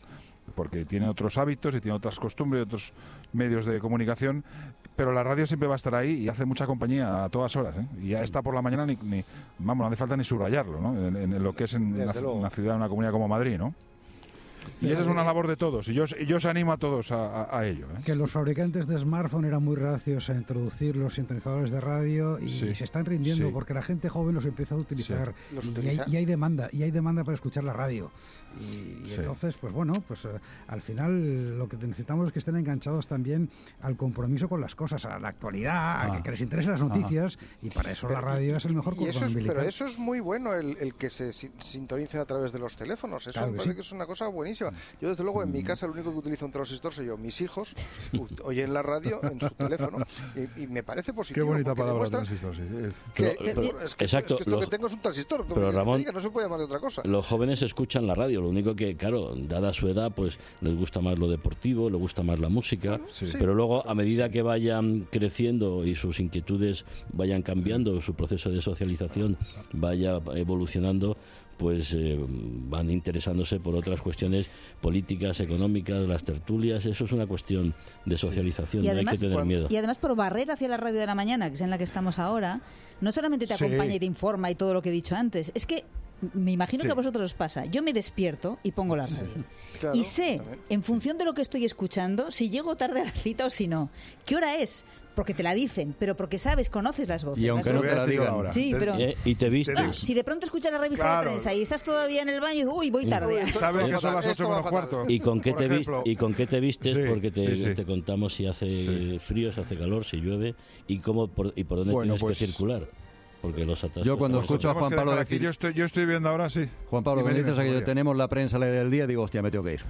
porque tiene otros hábitos y tiene otras costumbres, otros medios de comunicación, pero la radio siempre va a estar ahí y hace mucha compañía a todas horas, ¿eh? Y ya está por la mañana vamos, no hace falta ni subrayarlo, ¿no? En lo que es en una ciudad, una comunidad como Madrid, ¿no? Y esa es una labor de todos, y yo os animo a todos a ello, ¿eh? Que los fabricantes de smartphone eran muy reacios a introducir los sintonizadores de radio y se están rindiendo porque la gente joven los empieza a utilizar. Y hay demanda para escuchar la radio. Y entonces, pues bueno, al final lo que necesitamos es que estén enganchados también al compromiso con las cosas, a la actualidad, a que les interesen las noticias, y para eso la radio es el mejor cordón umbilical. Pero eso es muy bueno, el que se sintonicen a través de los teléfonos. Eso me parece que es una cosa buenísima. Yo, desde luego, en mi casa, el único que utiliza un transistor soy yo. Mis hijos oyen la radio en su teléfono y me parece positivo. Qué bonita palabra, transistor. Exacto. Lo que tengo es un transistor. Pero Ramón, no se puede llamar de otra cosa. Los jóvenes escuchan la radio. Lo único que, claro, dada su edad, pues les gusta más lo deportivo, les gusta más la música. Pero luego, a medida que vayan creciendo y sus inquietudes vayan cambiando, su proceso de socialización vaya evolucionando, pues van interesándose por otras cuestiones políticas, económicas, las tertulias. Eso es una cuestión de socialización, no hay que tener miedo. Y además, por barrer hacia la radio de la mañana, que es en la que estamos ahora, no solamente te acompaña y te informa y todo lo que he dicho antes, es que me imagino que a vosotros os pasa. Yo me despierto y pongo la radio. Claro, y sé, en función de lo que estoy escuchando, si llego tarde a la cita o si no. ¿Qué hora es? Porque te la dicen, pero porque sabes, conoces las voces. Y aunque no te la digan ahora. Sí, pero... Y te vistes. Si de pronto escuchas la revista de prensa y estás todavía en el baño y dices, uy, voy tarde. Sabes que son las 8:15. ¿Y con qué te vistes? Porque te contamos si hace frío, si hace calor, si llueve y por dónde tienes que circular. Porque los atascos... Yo cuando escucho a Juan Pablo decir... Yo estoy viendo ahora, sí. Juan Pablo, cuando dices que tenemos la prensa del día, digo, hostia, me tengo que ir.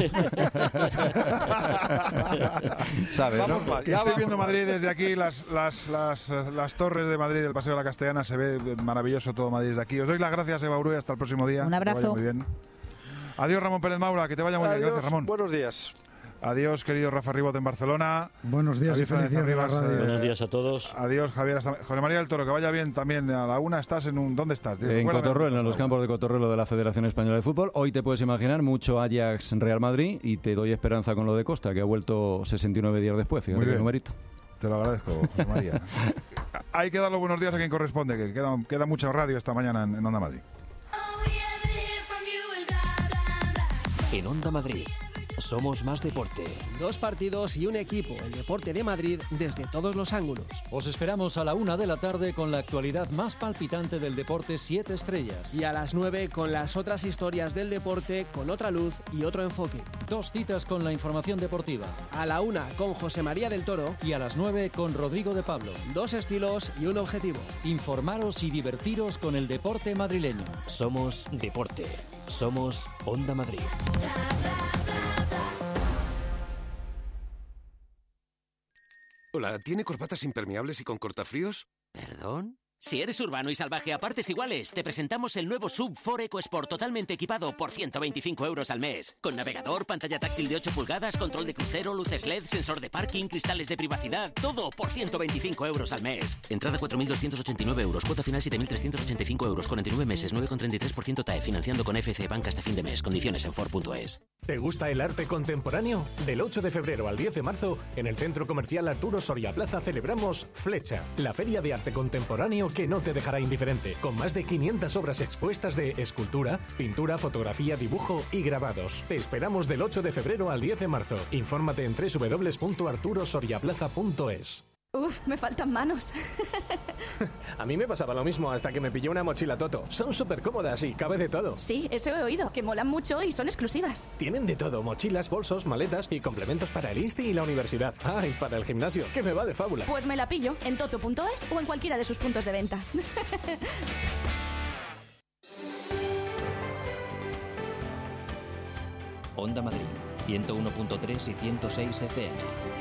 ¿Sabes, no? Estoy viendo Madrid desde aquí, las torres de Madrid, del Paseo de la Castellana, se ve maravilloso todo Madrid desde aquí. Os doy las gracias, Eva Urué, hasta el próximo día. Un abrazo. Que vaya muy bien. Adiós, Ramón Pérez Maura, que te vaya muy bien. Gracias, Ramón. Buenos días. Adiós, querido Rafa Ribot en Barcelona. Buenos días, buenos días a todos. Adiós, Javier. José María del Toro, que vaya bien también. A la una estás ¿dónde estás? En Cotorruelo, en los campos de Cotorruelo de la Federación Española de Fútbol. Hoy te puedes imaginar mucho Ajax Real Madrid y te doy esperanza con lo de Costa, que ha vuelto 69 días después. Fíjate qué numerito. Te lo agradezco, José María. Hay que dar los buenos días a quien corresponde, que queda mucha radio esta mañana en Onda Madrid. En Onda Madrid. Somos más deporte. 2 partidos y un equipo, el deporte de Madrid desde todos los ángulos. Os esperamos a la 1:00 p.m. con la actualidad más palpitante del deporte 7 estrellas. Y a las 9:00 con las otras historias del deporte con otra luz y otro enfoque. 2 citas con la información deportiva. A la 1:00 con José María del Toro. Y a las 9:00 con Rodrigo de Pablo. 2 estilos y un objetivo. Informaros y divertiros con el deporte madrileño. Somos deporte. Somos Onda Madrid. Hola, ¿tiene corbatas impermeables y con cortafríos? ¿Perdón? Si eres urbano y salvaje a partes iguales, te presentamos el nuevo SUV 4 EcoSport totalmente equipado por 125 € al mes. Con navegador, pantalla táctil de 8 pulgadas, control de crucero, luces LED, sensor de parking, cristales de privacidad. Todo por 125 € al mes. Entrada 4.289 €, cuota final 7.385 €, 49 meses, 9,33% TAE, financiando con FC Bank hasta fin de mes. Condiciones en Ford.es. ¿Te gusta el arte contemporáneo? Del 8 de febrero al 10 de marzo, en el Centro Comercial Arturo Soria Plaza celebramos Flecha, la feria de arte contemporáneo que no te dejará indiferente, con más de 500 obras expuestas de escultura, pintura, fotografía, dibujo y grabados. Te esperamos del 8 de febrero al 10 de marzo. Infórmate en www.arturosoriaplaza.es. Uf, me faltan manos. A mí me pasaba lo mismo hasta que me pillé una mochila Toto. Son súper cómodas y cabe de todo. Sí, eso he oído, que molan mucho y son exclusivas. Tienen de todo, mochilas, bolsos, maletas y complementos para el Insti y la universidad. Ah, y para el gimnasio, que me va de fábula. Pues me la pillo en toto.es o en cualquiera de sus puntos de venta. Onda Madrid, 101.3 y 106 FM.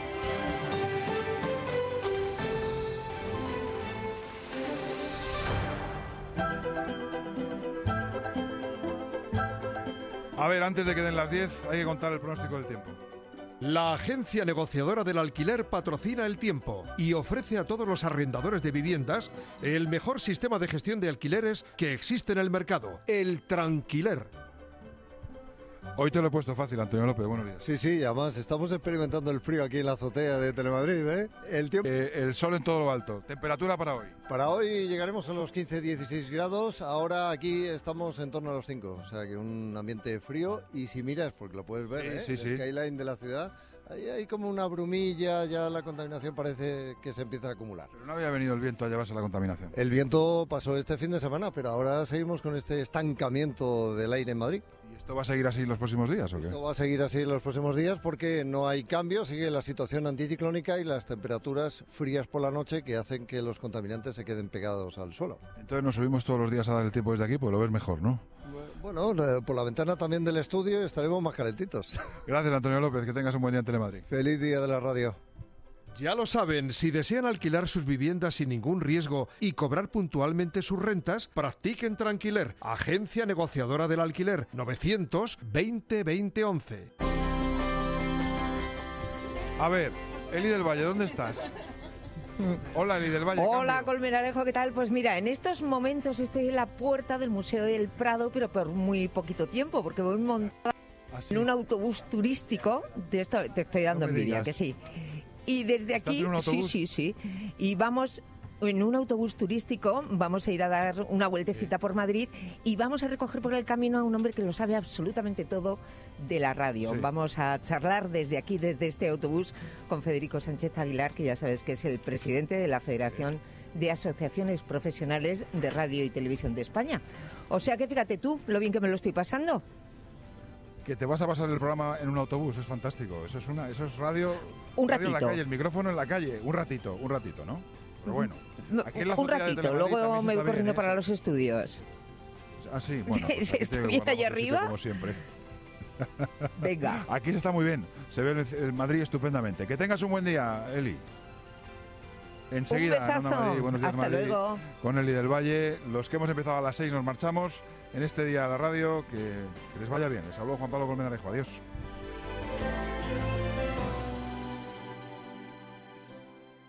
A ver, antes de que den las 10, hay que contar el pronóstico del tiempo. La agencia negociadora del alquiler patrocina el tiempo y ofrece a todos los arrendadores de viviendas el mejor sistema de gestión de alquileres que existe en el mercado, el Tranquiler. Hoy te lo he puesto fácil, Antonio López, buenos días. Sí, además estamos experimentando el frío aquí en la azotea de Telemadrid, ¿eh? El sol en todo lo alto. ¿Temperatura para hoy? Para hoy llegaremos a los 15-16 grados, ahora aquí estamos en torno a los 5, o sea que un ambiente frío, y si miras, porque lo puedes ver, el skyline de la ciudad, ahí hay como una brumilla, ya la contaminación parece que se empieza a acumular. Pero no había venido el viento a llevarse la contaminación. El viento pasó este fin de semana, pero ahora seguimos con este estancamiento del aire en Madrid. ¿Esto va a seguir así los próximos días o qué? Esto va a seguir así los próximos días porque no hay cambio, sigue la situación anticiclónica y las temperaturas frías por la noche que hacen que los contaminantes se queden pegados al suelo. Entonces nos subimos todos los días a dar el tiempo desde aquí, pues lo ves mejor, ¿no? Bueno, por la ventana también del estudio estaremos más calentitos. Gracias, Antonio López, que tengas un buen día en Telemadrid. Feliz día de la radio. Ya lo saben, si desean alquilar sus viviendas sin ningún riesgo y cobrar puntualmente sus rentas, practiquen Tranquiler, agencia negociadora del alquiler, 920-2011. A ver, Eli del Valle, ¿dónde estás? Hola, Eli del Valle. Hola, Colmenarejo, ¿qué tal? Pues mira, en estos momentos estoy en la puerta del Museo del Prado, pero por muy poquito tiempo, porque voy montada en un autobús turístico. De esto te estoy dando envidia, que sí. Y desde aquí, sí. Y vamos en un autobús turístico, vamos a ir a dar una vueltecita por Madrid y vamos a recoger por el camino a un hombre que lo sabe absolutamente todo de la radio. Sí. Vamos a charlar desde aquí, desde este autobús, con Federico Sánchez Aguilar, que ya sabes que es el presidente de la Federación de Asociaciones Profesionales de Radio y Televisión de España. O sea que fíjate tú lo bien que me lo estoy pasando. Que te vas a pasar el programa en un autobús, es fantástico. Eso es radio, un radio ratito. En la calle, el micrófono en la calle, un ratito, ¿no? Pero bueno. Aquí en la un ratito, luego me voy corriendo para los estudios. Ah, sí, bueno. Pues ¿Está bien allá arriba? Como siempre. Venga. Aquí se está muy bien, se ve el Madrid estupendamente. Que tengas un buen día, Eli. Enseguida, un besazo. Madrid, buenos días, hasta Madrid, luego. Con Eli del Valle. Los que hemos empezado a las 6 nos marchamos en este día de la radio. Que les vaya bien. Les habló Juan Pablo Colmenarejo. Adiós.